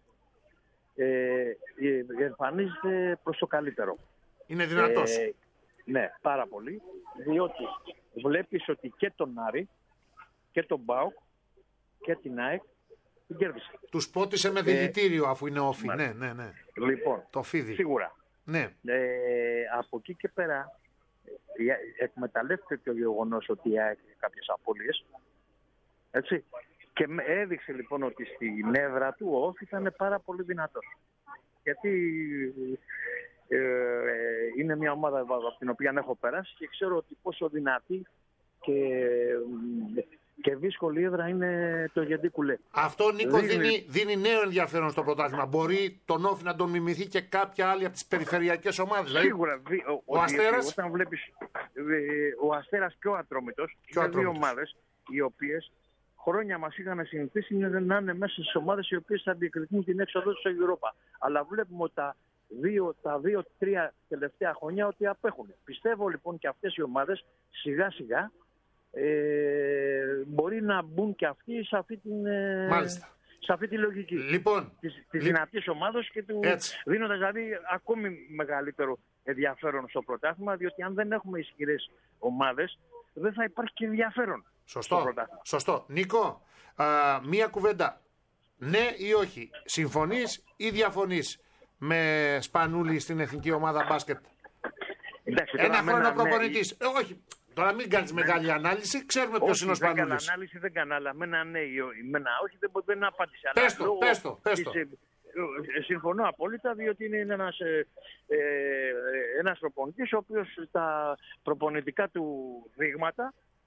ε, εμφανίζεται προς το καλύτερο. Είναι δυνατός. Ε, ναι, πάρα πολύ. Διότι βλέπεις ότι και τον Άρη και τον ΠΑΟΚ και την ΑΕΚ την κέρδισε. Τους πότισε με δηλητήριο ε, αφού είναι Όφη. Ναι, ναι, ναι, ναι. Λοιπόν, το φίδι. Σίγουρα. Ναι. Ε, από εκεί και πέρα εκμεταλλεύτηκε το γεγονός ότι η ΑΕΚ είχε κάποιες απώλειες. Έτσι. Και έδειξε λοιπόν ότι στην έδρα του ο Όφη ήταν πάρα πολύ δυνατός. Γιατί ε, είναι μια ομάδα από την οποία έχω περάσει και ξέρω ότι πόσο δυνατή και, και δύσκολη έδρα είναι το Γεντή Κουλέ. Αυτό, Νίκο, δίνει... Δίνει, δίνει νέο ενδιαφέρον στο πρωτάθλημα. Μπορεί τον Όφη να τον μιμηθεί και κάποια άλλη από τις περιφερειακές ομάδες. Σίγουρα. Δηλαδή, ο, ο, ο Αστέρας... Όταν βλέπεις ο Αστέρας και ο Ατρόμητος είναι δύο ομάδες οι οποίες χρόνια μας είχαν συνηθίσει να είναι μέσα στις ομάδες οι οποίες θα διεκδικούν την έξοδο στο Europa. Αλλά βλέπουμε ότι τα δύο, τα δύο-τρία τελευταία χρόνια ότι απέχουν. Πιστεύω λοιπόν και αυτές οι ομάδες σιγά σιγά ε, μπορεί να μπουν και αυτοί σε αυτή, την, ε, σε αυτή τη λογική λοιπόν, της, της λι... δυνατής ομάδος και του, δίνοντας δηλαδή ακόμη μεγαλύτερο ενδιαφέρον στο πρωτάθλημα, διότι αν δεν έχουμε ισχυρές ομάδες δεν θα υπάρχει και ενδιαφέρον. Σωστό. Σωστό. Νίκο, α, μία κουβέντα. Ναι ή όχι, συμφωνείς ή διαφωνείς με Σπανούλη στην εθνική ομάδα μπάσκετ? Εντάξει, ένα χρόνο προπονητής. Ναι. Ε, όχι, τώρα μην κάνεις μεγάλη ανάλυση. Ξέρουμε ποιος είναι ο Σπανούλης. Δεν κάνω ανάλυση, δεν κάνω, αλλά μένα ναι ή μένα όχι, δεν, δεν απάντησα. Πες το, πες το, πες το. Συμφωνώ απόλυτα, διότι είναι ένας, ε, ε, ένας προπονητής ο οποίος τα προπονητικά του δείγματα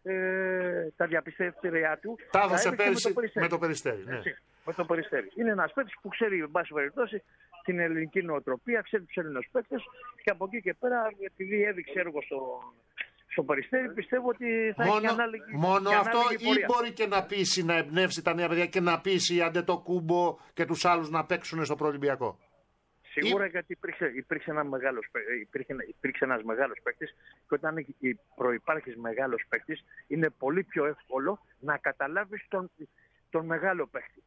ε, τα διαπιστεύτηριά του. Τα έδωσε πέρυσι με το Περιστέρι. Με το Περιστέρι, ναι. Με το Περιστέρι. Είναι ένας παίκτης που ξέρει, εν πάση περιπτώσει, την ελληνική νοοτροπία, ξέρει τους Έλληνες παίκτες και από εκεί και πέρα, επειδή έδειξε έργο στο, στο Περιστέρι, πιστεύω ότι θα μόνο, έχει ανάλογη. Μόνο και αυτό ανάλογη ή πορεία. μπορεί και να πείσει, να εμπνεύσει τα νέα παιδιά και να πείσει Αντετοκούμπο και τους άλλους να παίξουν στο προολυμπιακό. Σίγουρα Ή... γιατί υπήρξε, υπήρξε, ένα μεγάλος, υπήρχε, υπήρξε ένας μεγάλος παίκτης και όταν προϋπάρχεις μεγάλος παίκτης είναι πολύ πιο εύκολο να καταλάβεις τον, τον μεγάλο παίκτη.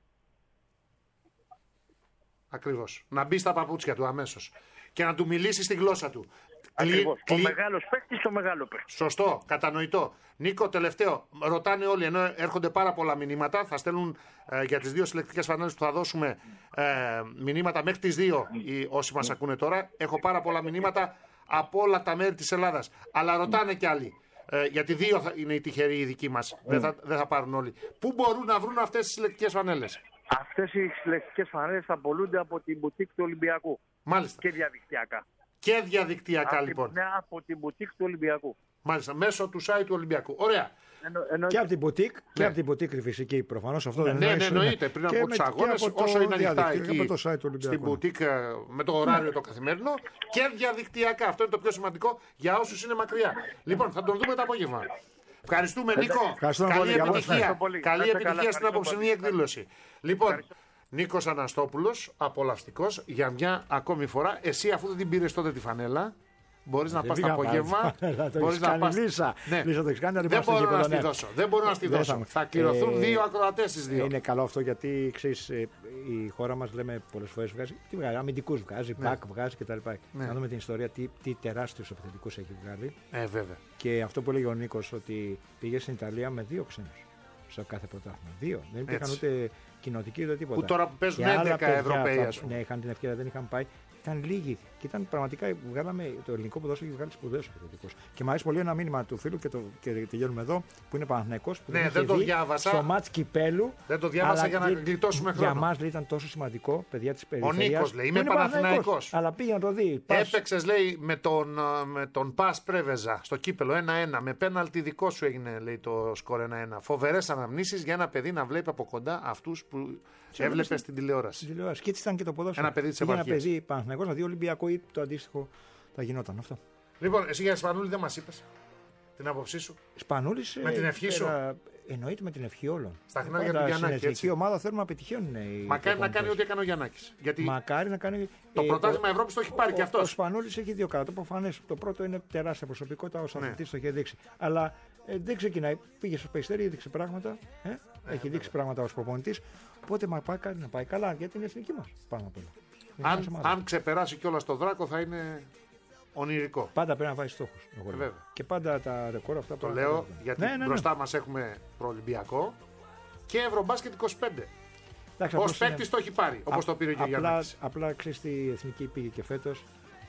Ακριβώς. Να μπει στα παπούτσια του αμέσως και να του μιλήσει στη γλώσσα του. Ακριβώς. Κλει... Ο μεγάλος παίκτης στο μεγάλο παίκτη. Σωστό, κατανοητό. Νίκο, τελευταίο. Ρωτάνε όλοι, ενώ έρχονται πάρα πολλά μηνύματα, θα στέλνουν ε, για τις δύο συλλεκτικές φανέλες που θα δώσουμε ε, μηνύματα μέχρι τις δύο οι, όσοι μας ακούνε τώρα. Έχω πάρα πολλά μηνύματα από όλα τα μέρη της Ελλάδας. Αλλά ρωτάνε κι άλλοι. Ε, γιατί δύο θα είναι οι τυχεροί οι δικοί μας. Δεν, θα, δεν θα πάρουν όλοι. Πού μπορούν να βρουν αυτές τις συλλεκτικές φανέλες? Αυτές οι συλλεκτικές φανέλες θα πωλούνται από την μπουτίκ του Ολυμπιακού. Μάλιστα. Και διαδικτυακά. Και διαδικτυακά από λοιπόν. Ναι, από την μπουτίκ του Ολυμπιακού. Μάλιστα, μέσω του site του Ολυμπιακού. Ωραία. Εννο, εννο... Και από την μπουτίκ, ναι. και από την μπουτίκ τη φυσική προφανώς. Αυτό Ναι, δεν ναι, είναι. ναι, εννοείται. Πριν από τους αγώνες, όσο είναι ανοιχτά εκεί το site του στην μπουτίκ με το ωράριο το καθημερινό και διαδικτυακά. Αυτό είναι το πιο σημαντικό για όσους είναι μακριά. Λοιπόν, θα τον δούμε το απόγευμα. Ευχαριστούμε, Νίκο. Καλή επιτυχία. Καλή επιτυχία στην απόψινή εκδήλωση. Λοιπόν, Νίκος Αναστόπουλος, απολαυστικός για μια ακόμη φορά. Εσύ, αφού δεν την πήρες τότε τη φανέλα, μπορείς να πας το απόγευμα. Μπορείς να πας. Λύσα. Λύσα το έχεις κάνει. Δεν μπορώ να στη δώσω. Δεν μπορώ να στη δώσω. Θα κληρωθούν δύο ακροατές στις δύο. Είναι καλό αυτό γιατί ξέρεις, η χώρα μας λέμε πολλές φορές βγάζει. Τι βγάζει, αμυντικούς βγάζει, μπακ βγάζει κτλ. Να δούμε την ιστορία τι, τι τεράστιους επιθετικούς έχει βγάλει. Ε, βέβαια. Και αυτό που έλεγε ο Νίκος, ότι πήγε στην Ιταλία με δύο ξένους σε κάθε πρωτάθλημα. Δύο. Δεν υπήρχαν ούτε κοινοτικοί ούτε τίποτα. Που τώρα που παίζουν έντεκα Ευρωπαίοι. Ναι, είχαν την ευκαιρία, δεν είχαν πάει. Ήταν λίγοι και ήταν πραγματικά. Βγάλαμε το ελληνικό ποδόσφαιρο και βγάλει σπουδαίο επιθετικό. Και μου αρέσει πολύ ένα μήνυμα του φίλου και, το, και τελειώνουμε εδώ που είναι Παναθηναϊκός. Που ναι, δεν, δεν το διάβασα. Στο μάτς Κυπέλου. Δεν το διάβασα για να γλιτώσουμε χρόνο. Για μας λέει ήταν τόσο σημαντικό, παιδιά της περιφέρειας. Ο Νίκος λέει: Είμαι Παναθηναϊκός. Αλλά πήγε να το δει. Έπαιξες, λέει, με τον, με τον Πας Πρέβεζα στο κύπελο ένα ένα. Με πέναλτι δικό σου έγινε, λέει, το σκορ ένα ένα. Φοβερές αναμνήσεις για ένα παιδί να βλέπει από κοντά αυτούς που έβλεπε στην τηλεόραση. τηλεόραση. Και έτσι ήταν και το ποδόσφαιρο. Ένα παιδί της επαρχίας. Ένα παιδί Παναθηναϊκός να δει Ολυμπιακό ή το αντίστοιχο θα γινόταν αυτό. Λοιπόν, εσύ για Σπανούλη δεν μας είπες την άποψή σου. Σπανούλης. Με την ευχή σου. Πέρα, εννοείται με την ευχή όλων. Στα χνάρια του Γιαννάκη. Στην εθνική ομάδα θέλουμε να πετυχαίνουν οι. Μακάρι να κάνει ό,τι έκανε ο Γιαννάκης. Γιατί Μακάρι να κάνει. Το ε, πρωτάθλημα Ευρώπης το έχει πάρει ο, και αυτός. Ο Σπανούλης έχει δύο καλά. Το προφανές. Το πρώτο είναι τεράστια προσωπικότητα, ο αθλητής το έχει δείξει. Αλλά ε, δεν ξεκινάει. Πήγε στο Περιστέρι, έδειξε πράγματα. Ε, ε, έχει δείξει πράγματα ως προπονητής. Οπότε μα πάει, να πάει καλά γιατί είναι εθνική μας πάνω απ' όλα. Αν, αν ξεπεράσει κιόλας το Δράκο θα είναι ονειρικό. Πάντα πρέπει να βάζει στόχους. Ε, και πάντα τα ρεκόρ αυτά το λέω να γιατί ναι, ναι, ναι. μπροστά μας έχουμε προολυμπιακό και Ευρωμπάσκετ είκοσι πέντε. Ως παίκτης το έχει πάρει, όπως το πήρε και ο Γιάννης. Απλά ξέρεις τι εθνική πήγε και φέτος.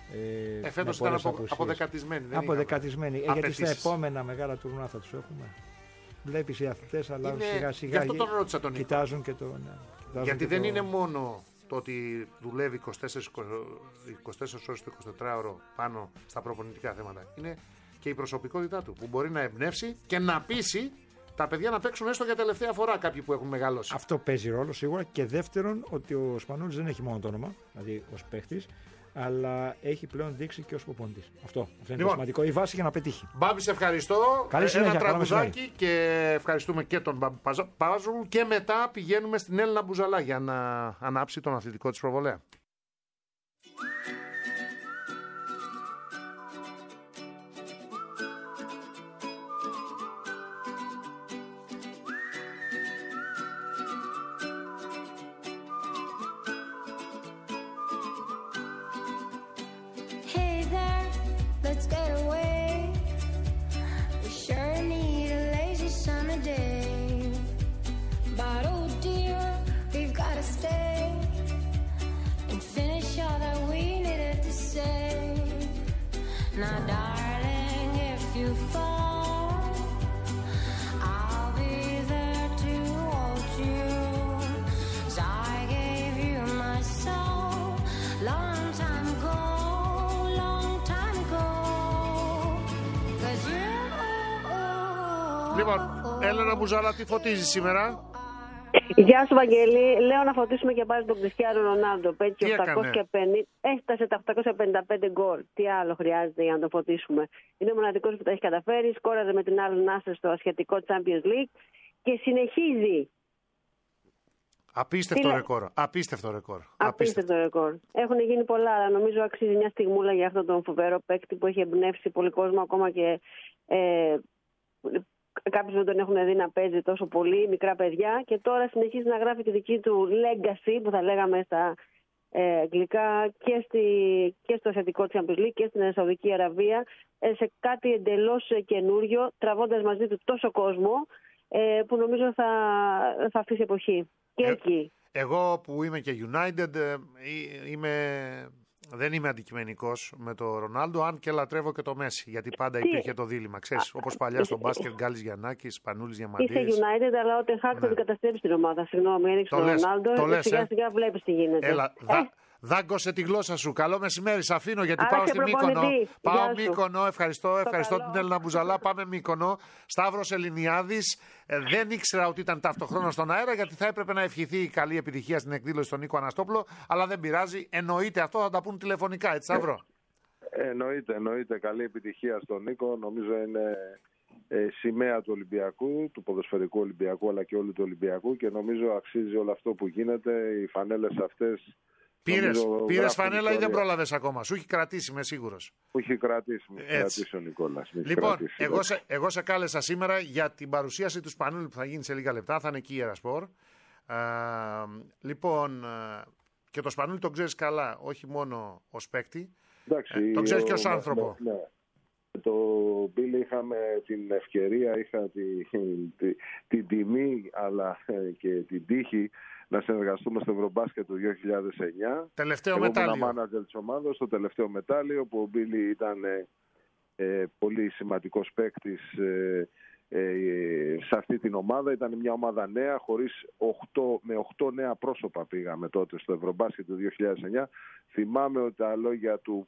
Ε, φέτος ήταν απο, αποδεκατισμένη. Δεν αποδεκατισμένη. Ε, γιατί στα επόμενα μεγάλα τουρνουά θα τους έχουμε. Βλέπεις οι αθλητές αλλάζουν σιγά σιγά. Γι' αυτό τον ρώτησα τον Νίκο. Κοιτάζουν και το. Ναι, γιατί και δεν το... είναι μόνο το ότι δουλεύει είκοσι τέσσερις ώρες το εικοσιτετράωρο πάνω στα προπονητικά θέματα. Είναι και η προσωπικότητά του που μπορεί να εμπνεύσει και να πείσει τα παιδιά να παίξουν έστω για τελευταία φορά κάποιοι που έχουν μεγαλώσει. Αυτό παίζει ρόλο σίγουρα. Και δεύτερον, ότι ο Σπανούλης δεν έχει μόνο το όνομα, δηλαδή ως παίχτης, αλλά έχει πλέον δείξει και ως προπονητής. Αυτό, αυτό είναι λοιπόν, το σημαντικό. Η βάση για να πετύχει. Μπάμπη, σε ευχαριστώ. Καλή συνέχεια, ένα τραγουδάκι και ευχαριστούμε και τον Μπάμπη Πάζου. Και μετά πηγαίνουμε στην Έλληνα Μπουζαλά για να ανάψει τον αθλητικό της προβολέα. Now, darling, if you fall, I'll be there to hold you. 'Cause I gave you my soul long time ago, long time ago. 'Cause you Λοιπόν, Έλενα Μπουζαλά, τι φωτίζει σήμερα? Γεια σου, Βαγγέλη. Λέω να φωτίσουμε και πάλι τον Κριστιάνο Ρονάλντο. Πέτυχε οκτακόσια πενήντα, έφτασε τα οκτακόσια πενήντα πέντε γκολ. Τι άλλο χρειάζεται για να το φωτίσουμε? Είναι ο μοναδικός που τα έχει καταφέρει. Σκόραζε με την Al Nassr στο ασιατικό Champions League και συνεχίζει. Απίστευτο ρεκόρ. Απίστευτο ρεκόρ. Απίστευτο ρεκόρ. Έχουν γίνει πολλά, αλλά νομίζω αξίζει μια στιγμούλα για αυτόν τον φοβερό παίκτη που έχει εμπνεύσει πολύ κόσμο, ακόμα και ε, κάποιοι δεν τον έχουν δει να παίζει τόσο πολύ, μικρά παιδιά, και τώρα συνεχίζει να γράφει τη δική του legacy, που θα λέγαμε στα ε, αγγλικά, και, στη, και στο ασιατικό Champions League και στην Σαουδική Αραβία, ε, σε κάτι εντελώς καινούριο, τραβώντας μαζί του τόσο κόσμο, ε, που νομίζω θα, θα αφήσει εποχή. Και ε, εκεί. Εγώ που είμαι και United, ε, είμαι... δεν είμαι αντικειμενικός με το Ρονάλντο, αν και λατρεύω και το Μέση. Γιατί πάντα Τι? υπήρχε το δίλημμα. Ξέρεις, όπως παλιά στο μπάσκετ, Γκάλης Γιαννάκης, Πανούλης Διαμαντίδης. Είσαι United, αλλά ο Τεχάκ θα την καταστρέψει την ομάδα. Συγγνώμη, έριξε τον Ρονάλντο. Σιγά σιγά βλέπεις τι γίνεται. Έλα, δα... ε. Δάγκωσε τη γλώσσα σου. Καλό μεσημέρι. Σ' αφήνω γιατί Άρα πάω στη Μύκονο. Πάω Μύκονο. Ευχαριστώ, ευχαριστώ την Έλληνα Μπουζαλά. Πάμε Μύκονο. Σταύρος Ελληνιάδης. Ε, δεν ήξερα ότι ήταν ταυτοχρόνως στον αέρα, γιατί θα έπρεπε να ευχηθεί η καλή επιτυχία στην εκδήλωση στον Νίκο Αναστόπουλο. Αλλά δεν πειράζει. Εννοείται αυτό, θα τα πούν τηλεφωνικά, έτσι, Σταύρο? Ε, εννοείται, εννοείται. Καλή επιτυχία στον Νίκο. Νομίζω είναι ε, σημαία του Ολυμπιακού, του ποδοσφαιρικού Ολυμπιακού, αλλά και όλου του Ολυμπιακού. Και νομίζω αξίζει όλο αυτό που γίνεται. Οι φανέλες αυτές. Πήρες, πήρες φανέλα ή δεν πρόλαβες ακόμα? Σου έχει κρατήσει, είμαι σίγουρος. Μου έχει κρατήσει, μου έχει κρατήσει ο Νικόλας. Λοιπόν, κρατήσει, εγώ, σε, εγώ σε κάλεσα σήμερα για την παρουσίαση του Σπανούλη που θα γίνει σε λίγα λεπτά. Θα είναι εκεί η Ιερασπορ. Ε, λοιπόν, και το Σπανούλη τον ξέρεις καλά, όχι μόνο ως παίκτη. Εντάξει, ε, τον ξέρεις και ως άνθρωπο. Ναι, ναι. Το Μπίλι είχαμε την ευκαιρία, είχα την τη, τη, τη τιμή αλλά και την τύχη να συνεργαστούμε στο Ευρωμπάσκετ του δύο χιλιάδες εννιά. Τελευταίο μετάλλιο. Εγώ ήμουν μάνατζερ της ομάδας στο τελευταίο μετάλλιο, που ο Μπίλι ήταν ε, πολύ σημαντικός παίκτης ε, ε, σε αυτή την ομάδα. Ήταν μια ομάδα νέα, χωρίς οκτώ, με οκτώ νέα πρόσωπα πήγαμε τότε στο Ευρωμπάσκετ του δύο χιλιάδες εννιά. Θυμάμαι ότι τα λόγια του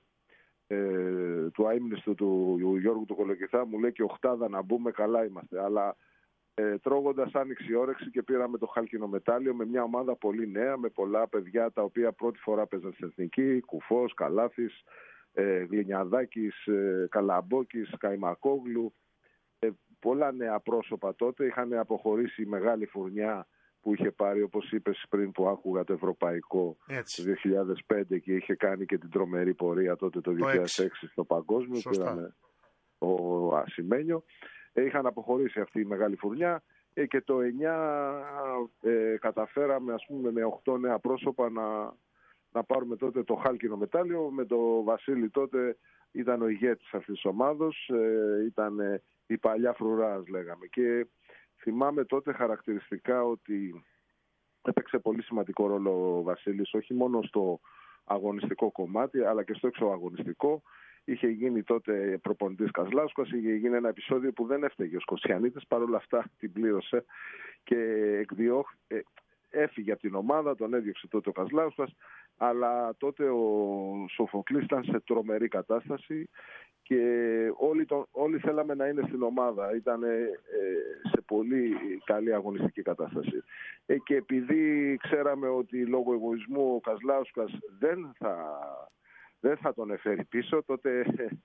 Ε, του αείμνηστου του Γιώργου του Κολοκυθά μου λέει: και οχτάδα να μπούμε, καλά είμαστε. Αλλά ε, τρώγοντας άνοιξε η όρεξη και πήραμε το χάλκινο μετάλλιο με μια ομάδα πολύ νέα, με πολλά παιδιά τα οποία πρώτη φορά παίζαν στην εθνική. Κουφός, Καλάθης, ε, Γλινιαδάκης, ε, Καλαμπόκης, Καϊμακόγλου. Ε, πολλά νέα πρόσωπα τότε. Είχαν αποχωρήσει η μεγάλη φουρνιά που είχε πάρει, όπως είπες πριν που άκουγα, το ευρωπαϊκό το δύο χιλιάδες πέντε και είχε κάνει και την τρομερή πορεία τότε το δύο χιλιάδες έξι στο παγκόσμιο. Πήραμε ο Ασημένιο. Ε, είχαν αποχωρήσει αυτή η μεγάλη φουρνιά ε, και το εννιά ε, καταφέραμε, ας πούμε, με οκτώ νέα πρόσωπα να, να πάρουμε τότε το χάλκινο μετάλλιο. Με το Βασίλη τότε ήταν ο ηγέτης αυτής της ομάδος, ε, ήταν ε, η παλιά φρουρά, ας λέγαμε. Και θυμάμαι τότε χαρακτηριστικά ότι έπαιξε πολύ σημαντικό ρόλο ο Βασίλης, όχι μόνο στο αγωνιστικό κομμάτι, αλλά και στο εξωαγωνιστικό. Είχε γίνει τότε προπονητής Καζλάουσκας, είχε γίνει ένα επεισόδιο που δεν έφταιγε ο Σκοτσιανίτης, παρόλα αυτά την πλήρωσε και εκδιώχ... έφυγε από την ομάδα, τον έδιωξε τότε ο Καζλάουσκας, αλλά τότε ο Σοφοκλής ήταν σε τρομερή κατάσταση και όλοι, τον, όλοι θέλαμε να είναι στην ομάδα. Ήταν ε, σε πολύ καλή αγωνιστική κατάσταση. Ε, και επειδή ξέραμε ότι λόγω εγωισμού ο Καζλάουσκας δεν θα, δεν θα τον εφέρει πίσω, τότε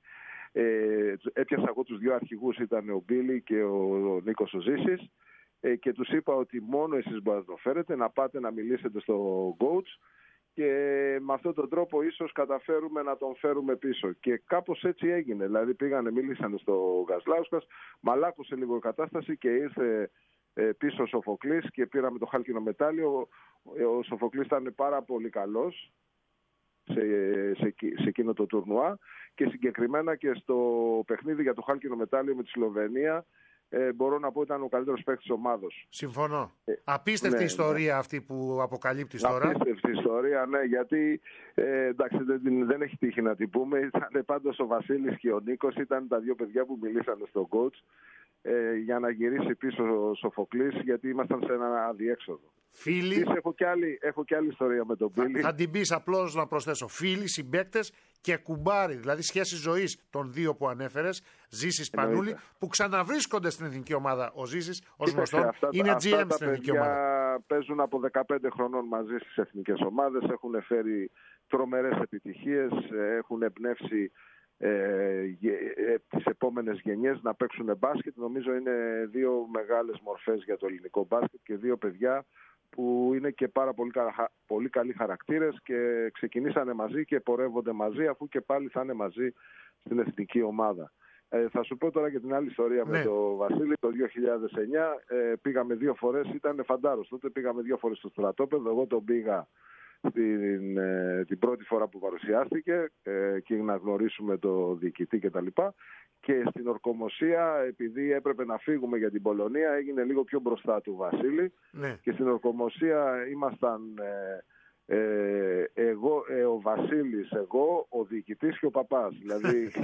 ε, έπιασα εγώ τους δύο αρχηγούς, ήταν ο Μπίλι και ο, ο Νίκος ο Ζήσης, ε, και τους είπα ότι μόνο εσείς μπορείτε να το φέρετε, να πάτε να μιλήσετε στο coach και με αυτόν τον τρόπο ίσως καταφέρουμε να τον φέρουμε πίσω. Και κάπως έτσι έγινε. Δηλαδή πήγανε, μίλησαν στο Καζλάουσκας, μαλάκωσε λίγο η κατάσταση και ήρθε πίσω ο Σοφοκλής και πήραμε το χάλκινο μετάλλιο. Ο Σοφοκλής ήταν πάρα πολύ καλός σε, σε, σε εκείνο το τουρνουά και συγκεκριμένα και στο παιχνίδι για το χάλκινο μετάλλιο με τη Σλοβενία. Ε, μπορώ να πω ήταν ο καλύτερος παίκτης της ομάδος. Συμφωνώ. Ε, Απίστευτη ναι, ιστορία ναι. αυτή που αποκαλύπτεις τώρα. Απίστευτη ιστορία, ναι, γιατί ε, εντάξει, δεν, δεν έχει τύχει να την πούμε. Ήταν πάντως ο Βασίλης και ο Νίκος, ήταν τα δύο παιδιά που μιλήσανε στον coach ε, για να γυρίσει πίσω ο Σοφοκλής, γιατί ήμασταν σε ένα αδιέξοδο. Φίλοι. Έχω και, άλλη, έχω και άλλη ιστορία με τον Μπίλι. Θα, θα την πεις, απλώς να προσθέσω. Φίλοι, συμπαίκτες και κουμπάρι. Δηλαδή σχέση ζωής των δύο που ανέφερες, Ζήσης Σπανούλη, που ξαναβρίσκονται στην εθνική ομάδα. Ο Ζήσης, ως γνωστόν, είναι αυτά, τζι εμ αυτά στην εθνική παιδιά ομάδα. Παίζουν από δεκαπέντε χρονών μαζί στις εθνικές ομάδες, έχουν φέρει τρομερές επιτυχίες, έχουν εμπνεύσει ε, ε, τις επόμενες γενιές να παίξουν μπάσκετ. Νομίζω είναι δύο μεγάλες μορφές για το ελληνικό μπάσκετ και δύο παιδιά που είναι και πάρα πολύ, πολύ καλοί χαρακτήρες και ξεκινήσανε μαζί και πορεύονται μαζί, αφού και πάλι θα είναι μαζί στην εθνική ομάδα. Ε, θα σου πω τώρα και την άλλη ιστορία ναι. με τον Βασίλη. Το δύο χιλιάδες εννιά ε, πήγαμε δύο φορές, ήταν φαντάρος. Τότε πήγαμε δύο φορές στο στρατόπεδο. Εγώ τον πήγα την, ε, την πρώτη φορά που παρουσιάστηκε ε, και να γνωρίσουμε το διοικητή κτλ. Και στην ορκομοσία, επειδή έπρεπε να φύγουμε για την Πολωνία, έγινε λίγο πιο μπροστά του Βασίλη. Ναι. Και στην ορκομοσία ήμασταν ε, ε, εγώ, ε, ο Βασίλης, εγώ, ο διοικητής και ο παπάς. Δηλαδή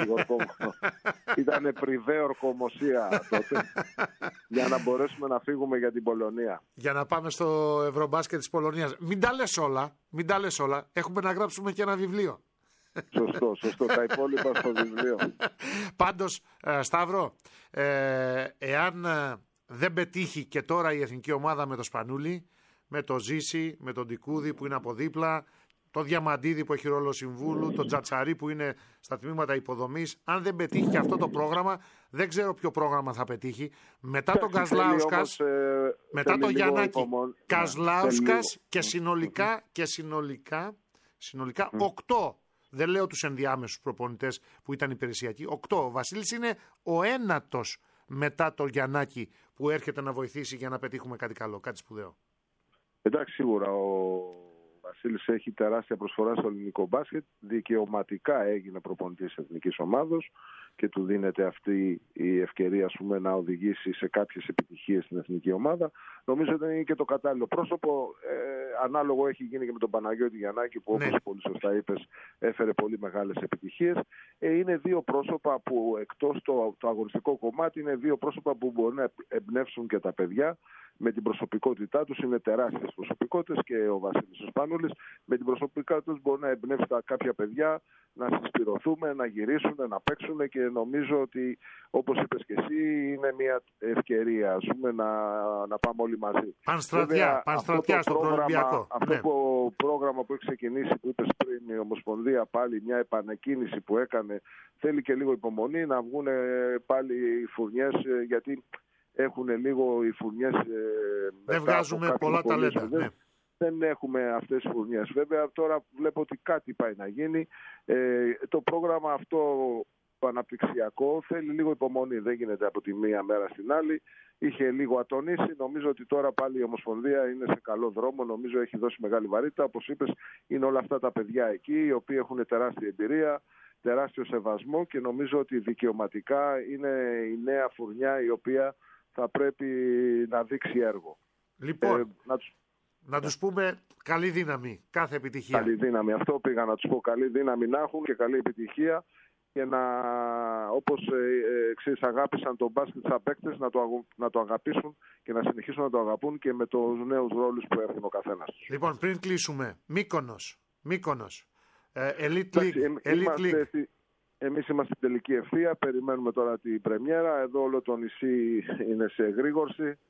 ήταν πριβέ ορκομοσία τότε για να μπορέσουμε να φύγουμε για την Πολωνία. Για να πάμε στο Ευρωμπάσκετ της Πολωνίας. Μην τα λες όλα, μην τα λες όλα. Έχουμε να γράψουμε και ένα βιβλίο. Σωστό, σωστό. Τα υπόλοιπα στο βιβλίο. Πάντως, ε, Σταύρο, ε, εάν ε, δεν πετύχει και τώρα η εθνική ομάδα με το Σπανούλη, με το Ζήση, με τον Τικούδη που είναι από δίπλα, το Διαμαντίδη που έχει ρόλο συμβούλου, τον Τζατσαρί που είναι στα τμήματα υποδομής, αν δεν πετύχει και αυτό το πρόγραμμα, δεν ξέρω ποιο πρόγραμμα θα πετύχει. Μετά τον Καζλάουσκας, ε, μετά τον Γιαννάκη, υπομον... Καζλάουσκας ναι, και συνολικά, και συνολικά, συνολικά mm. οκτώ. Δεν λέω τους ενδιάμεσους προπονητές που ήταν υπηρεσιακοί. Οκτώ. Ο Βασίλης είναι ο ένατος μετά το Γιαννάκη που έρχεται να βοηθήσει για να πετύχουμε κάτι καλό, κάτι σπουδαίο. Εντάξει, σίγουρα ο Βασίλης έχει τεράστια προσφορά στο ελληνικό μπάσκετ. Δικαιωματικά έγινε προπονητής εθνικής ομάδος και του δίνεται αυτή η ευκαιρία, ας πούμε, να οδηγήσει σε κάποιες επιτυχίες στην εθνική ομάδα. Νομίζω ότι είναι και το κατάλληλο πρόσωπο. Ε, ανάλογο έχει γίνει και με τον Παναγιώτη Γιαννάκη που, όπως ναι. πολύ σωστά είπες, έφερε πολύ μεγάλες επιτυχίες. Ε, είναι δύο πρόσωπα που, εκτός το, το αγωνιστικό κομμάτι, είναι δύο πρόσωπα που μπορούν να εμπνεύσουν και τα παιδιά. Με την προσωπικότητά τους, είναι τεράστιες προσωπικότητες και ο Βασίλης ο Σπανούλης, με την προσωπικότητά τους μπορεί να εμπνεύσει τα κάποια παιδιά να συσπηρωθούμε, να γυρίσουν, να παίξουν και νομίζω ότι, όπως είπες και εσύ, είναι μια ευκαιρία, ας πούμε, να, να πάμε όλοι μαζί. Πανστρατιά, πανστρατιά στο Ολυμπιακό. Αυτό ναι. το πρόγραμμα που έχει ξεκινήσει, που είπες πριν, η Ομοσπονδία, πάλι μια επανεκκίνηση που έκανε, θέλει και λίγο υπομονή να βγουν πάλι οι φουρνιές, γιατί έχουν λίγο οι φουρνιές. Ε, δεν βγάζουμε πολλά ταλέντα. Δεν, ναι. δεν έχουμε αυτές τις φουρνιές. Βέβαια τώρα βλέπω ότι κάτι πάει να γίνει. Ε, το πρόγραμμα αυτό το αναπτυξιακό θέλει λίγο υπομονή. Δεν γίνεται από τη μία μέρα στην άλλη. Είχε λίγο ατονίσει. Νομίζω ότι τώρα πάλι η Ομοσπονδία είναι σε καλό δρόμο. Νομίζω έχει δώσει μεγάλη βαρύτητα. Όπως είπες, είναι όλα αυτά τα παιδιά εκεί, οι οποίοι έχουν τεράστια εμπειρία, τεράστιο σεβασμό και νομίζω ότι δικαιωματικά είναι η νέα φουρνιά η οποία θα πρέπει να δείξει έργο. Λοιπόν, ε, να, τους... να τους πούμε καλή δύναμη, κάθε επιτυχία. Καλή δύναμη, αυτό πήγα να τους πω. Καλή δύναμη να έχουν και καλή επιτυχία και να, όπως ε, ε, ξέρεις, αγάπησαν τον μπάσκετ σαν παίκτες, να το, αγω... να το αγαπήσουν και να συνεχίσουν να το αγαπούν και με τους νέους ρόλους που έχουν ο καθένας τους. Λοιπόν, πριν κλείσουμε, Μύκονος, Μύκονος, ε, Elite League, ε, Elite είμαστε... League. Εμείς είμαστε στην τελική ευθεία, περιμένουμε τώρα την πρεμιέρα. Εδώ όλο το νησί είναι σε εγρήγορση.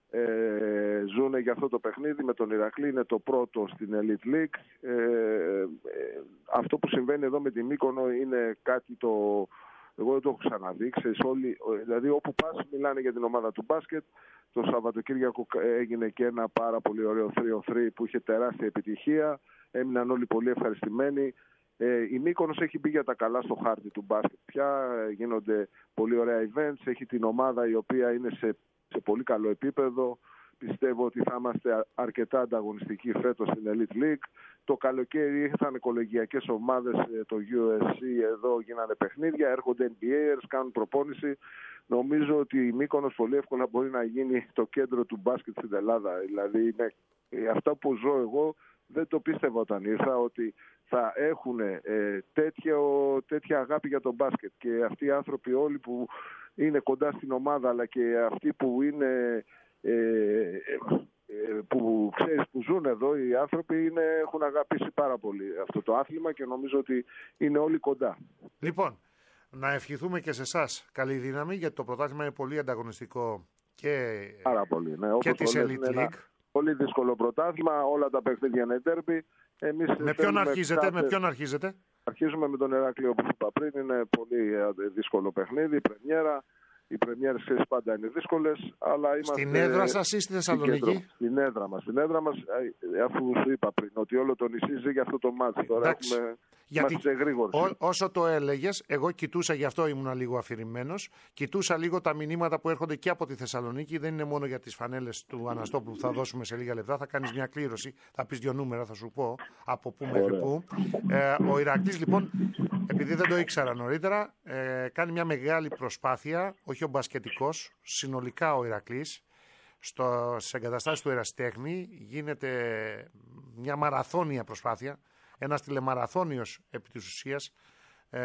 Ε, ζούνε για αυτό το παιχνίδι με τον Ηρακλή, είναι το πρώτο στην Elite League. Ε, ε, αυτό που συμβαίνει εδώ με τη Μύκονο είναι κάτι το... Εγώ δεν το έχω ξαναδεί. Ξέρεις, όλοι, δηλαδή όπου πας μιλάνε για την ομάδα του μπάσκετ. Το Σαββατοκύριακο έγινε και ένα πάρα πολύ ωραίο τρία τρία που είχε τεράστια επιτυχία. Έμειναν όλοι πολύ ευχαριστημένοι. Ε, η Μύκονος έχει μπει για τα καλά στο χάρτη του μπάσκετ πια, γίνονται πολύ ωραία events, έχει την ομάδα η οποία είναι σε, σε πολύ καλό επίπεδο. Πιστεύω ότι θα είμαστε αρκετά ανταγωνιστικοί φέτος στην Elite League. Το καλοκαίρι ήρθαν κολεγιακές ομάδες, το γιου ες σι εδώ γίνανε παιχνίδια, έρχονται εν μπι έι, κάνουν προπόνηση. Νομίζω ότι η Μύκονος πολύ εύκολα μπορεί να γίνει το κέντρο του μπάσκετ στην Ελλάδα. Δηλαδή με, αυτά που ζω εγώ δεν το πίστευα όταν ήρθα, ότι θα έχουν ε, τέτοιο, τέτοια αγάπη για τον μπάσκετ και αυτοί οι άνθρωποι όλοι που είναι κοντά στην ομάδα αλλά και αυτοί που είναι ε, που ξέρεις που ζουν εδώ οι άνθρωποι είναι, έχουν αγαπήσει πάρα πολύ αυτό το άθλημα και νομίζω ότι είναι όλοι κοντά. Λοιπόν, να ευχηθούμε και σε εσάς καλή δύναμη, γιατί το πρωτάθλημα είναι πολύ ανταγωνιστικό και, πάρα πολύ, ναι. και της Elite League. Πολύ δύσκολο πρωτάθλημα, όλα τα παιχνίδια είναι ντέρμπι. Εμείς με ποιον αρχίζετε, κάθε... με ποιον αρχίζετε? Αρχίζουμε με τον Ηράκλειο, όπως είπα πριν, είναι πολύ δύσκολο παιχνίδι, πρεμιέρα. Οι πρεμιέρες πάντα είναι δύσκολες, αλλά είμαστε... Στην έδρα σας ή στη Θεσσαλονίκη? Στην έδρα μας. Στην έδρα μας, αφού σου είπα πριν, ότι όλο το νησί ζει για αυτό το μάτι. Τώρα έχουμε... Γιατί ό, όσο το έλεγες, εγώ κοιτούσα, γι' αυτό ήμουν λίγο αφηρημένος, κοιτούσα λίγο τα μηνύματα που έρχονται και από τη Θεσσαλονίκη. Δεν είναι μόνο για τις φανέλες του Αναστόπουλου που θα δώσουμε σε λίγα λεπτά. Θα κάνεις μια κλήρωση, θα πεις δύο νούμερα, θα σου πω από πού μέχρι πού. Ε, ο Ηρακλής λοιπόν, επειδή δεν το ήξερα νωρίτερα, ε, κάνει μια μεγάλη προσπάθεια, όχι ο μπασκετικός, συνολικά ο Ηρακλής. Στις εγκαταστάσεις του Ερασιτέχνη γίνεται μια μαραθώνια προσπάθεια. Ένας τηλεμαραθώνιος επί της ουσίας, ε,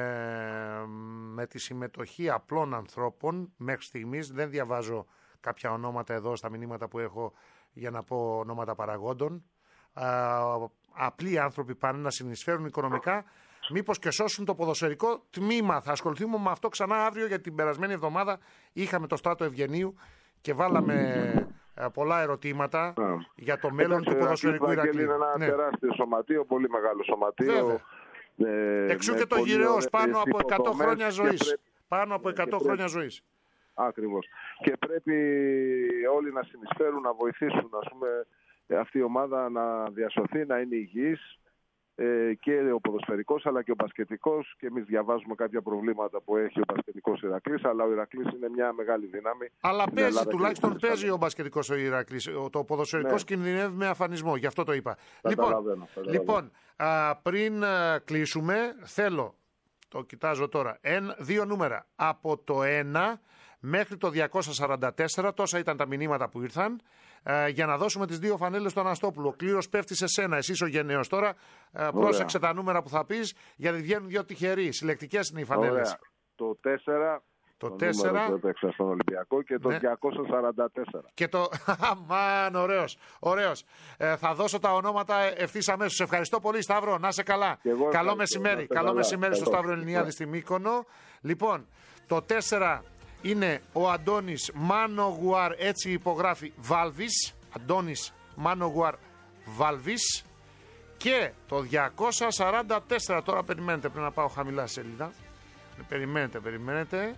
με τη συμμετοχή απλών ανθρώπων μέχρι στιγμής. Δεν διαβάζω κάποια ονόματα εδώ στα μηνύματα που έχω για να πω ονόματα παραγόντων. Ε, απλοί άνθρωποι πάνε να συνεισφέρουν οικονομικά, μήπως και σώσουν το ποδοσφαιρικό τμήμα. Θα ασχοληθούμε με αυτό ξανά αύριο, γιατί την περασμένη εβδομάδα είχαμε το Στράτο Ευγενίου και βάλαμε... πολλά ερωτήματα yeah. για το μέλλον Εντάξει, του ποδοσφαιρικού Ηρακλείου. Είναι ένα ναι. τεράστιο σωματείο, πολύ μεγάλο σωματείο. Ε, Εξού και το γυραιός, πάνω από εκατό χρόνια ζωής. Πρέπει... Πάνω από εκατό πρέπει... χρόνια ζωής. Ακριβώς. Και πρέπει όλοι να συνεισφέρουν, να βοηθήσουν, ας πούμε, αυτή η ομάδα να διασωθεί, να είναι υγιής. Ε, και ο ποδοσφαιρικός αλλά και ο μπασκετικός, και εμείς διαβάζουμε κάποια προβλήματα που έχει ο μπασκετικός Ηρακλής, αλλά ο Ηρακλής είναι μια μεγάλη δύναμη. Αλλά παίζει, τουλάχιστον παίζει ο μπασκετικός ο Ηρακλής. Το ποδοσφαιρικός ναι. κινδυνεύει με αφανισμό, γι' αυτό το είπα. Λοιπόν, λοιπόν α, πριν α, κλείσουμε, θέλω, το κοιτάζω τώρα, εν, δύο νούμερα από το ένα μέχρι το διακόσια σαράντα τέσσερα, τόσα ήταν τα μηνύματα που ήρθαν, ε, για να δώσουμε τις δύο φανέλες του Αναστόπουλου. Ο κλήρος πέφτει σε σένα, εσύ ο γενναίος τώρα. Ε, πρόσεξε τα νούμερα που θα πεις, γιατί βγαίνουν δύο τυχεροί. Συλλεκτικές είναι οι φανέλες. Ωραία. Το τέσσερα, το το τέσσερα που έπαιξα στον Ολυμπιακό, και το ναι. διακόσια σαράντα τέσσερα. Και το... Αμάν, ωραίος, ωραίος. Ε, θα δώσω τα ονόματα ευθύς αμέσως. Σε ευχαριστώ πολύ, Σταύρο, να είσαι καλά. Καλό μεσημέρι, καλό καλά. μεσημέρι στο Σταύρο Ελληνιάδη στη Μύκονο. Λοιπόν, το τέσσερα... είναι ο Αντώνης Μάνογουαρ, έτσι υπογράφει, Βάλβης. Αντώνης Μάνογουαρ Βάλβης. Και το διακόσια σαράντα τέσσερα, τώρα περιμένετε, πρέπει να πάω χαμηλά σελίδα. Περιμένετε, περιμένετε.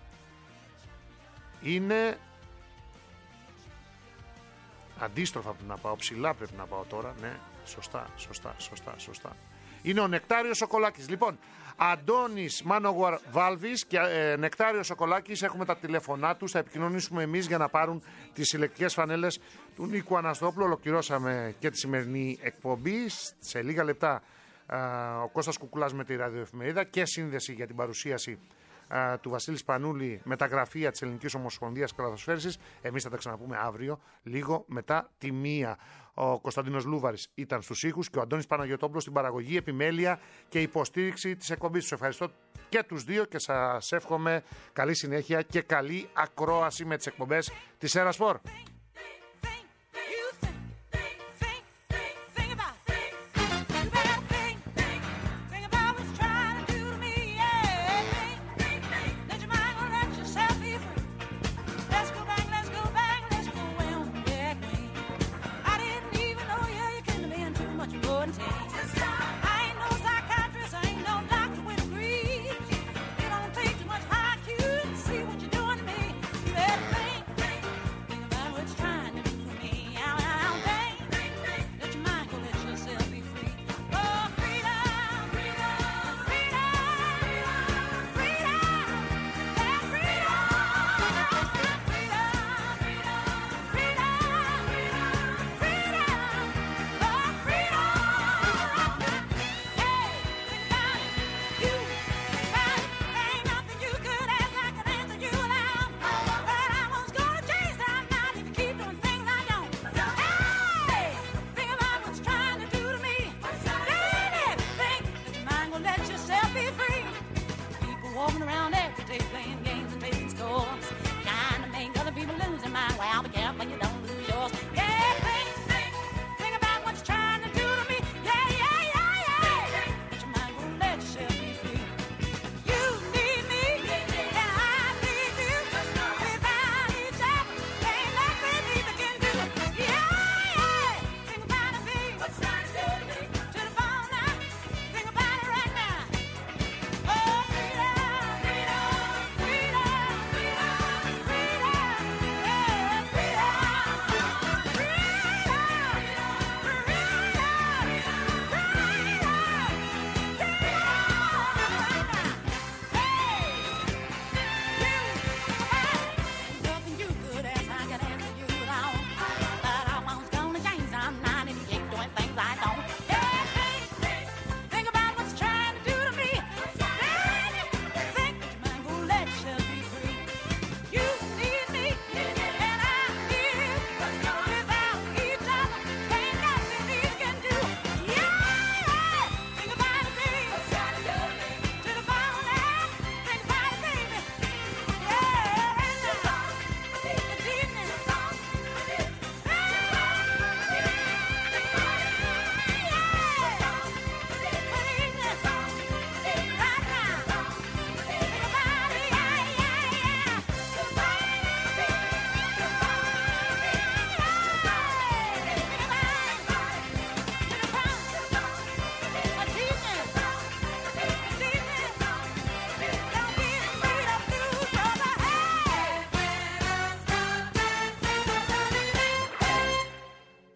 Είναι... αντίστροφα πρέπει να πάω, ψηλά πρέπει να πάω τώρα. Ναι, σωστά, σωστά, σωστά, σωστά. Είναι ο Νεκτάριος Σοκολάκης. Λοιπόν, Αντώνης Μάνογουαρ Βάλβης και ε, Νεκτάριος Σοκολάκης, έχουμε τα τηλέφωνά τους. Θα επικοινωνήσουμε εμείς για να πάρουν τις συλλεκτικές φανέλες του Νίκου Αναστόπουλου. Ολοκληρώσαμε και τη σημερινή εκπομπή. Σε λίγα λεπτά ε, ο Κώστας Κουκουλάς με τη ραδιοεφημερίδα και σύνδεση για την παρουσίαση ε, του Βασίλη Σπανούλη με τα γραφεία της Ελληνικής Ομοσπονδίας Καλαθοσφαίρισης. Εμείς θα τα ξαναπούμε αύριο, λίγο μετά τη μία. Ο Κωνσταντίνος Λούβαρης ήταν στους ήχους και ο Αντώνης Παναγιωτόπουλος στην παραγωγή, επιμέλεια και υποστήριξη της εκπομπής. Τους ευχαριστώ και τους δύο και σας εύχομαι καλή συνέχεια και καλή ακρόαση με τις εκπομπές της Έρα Σπορ.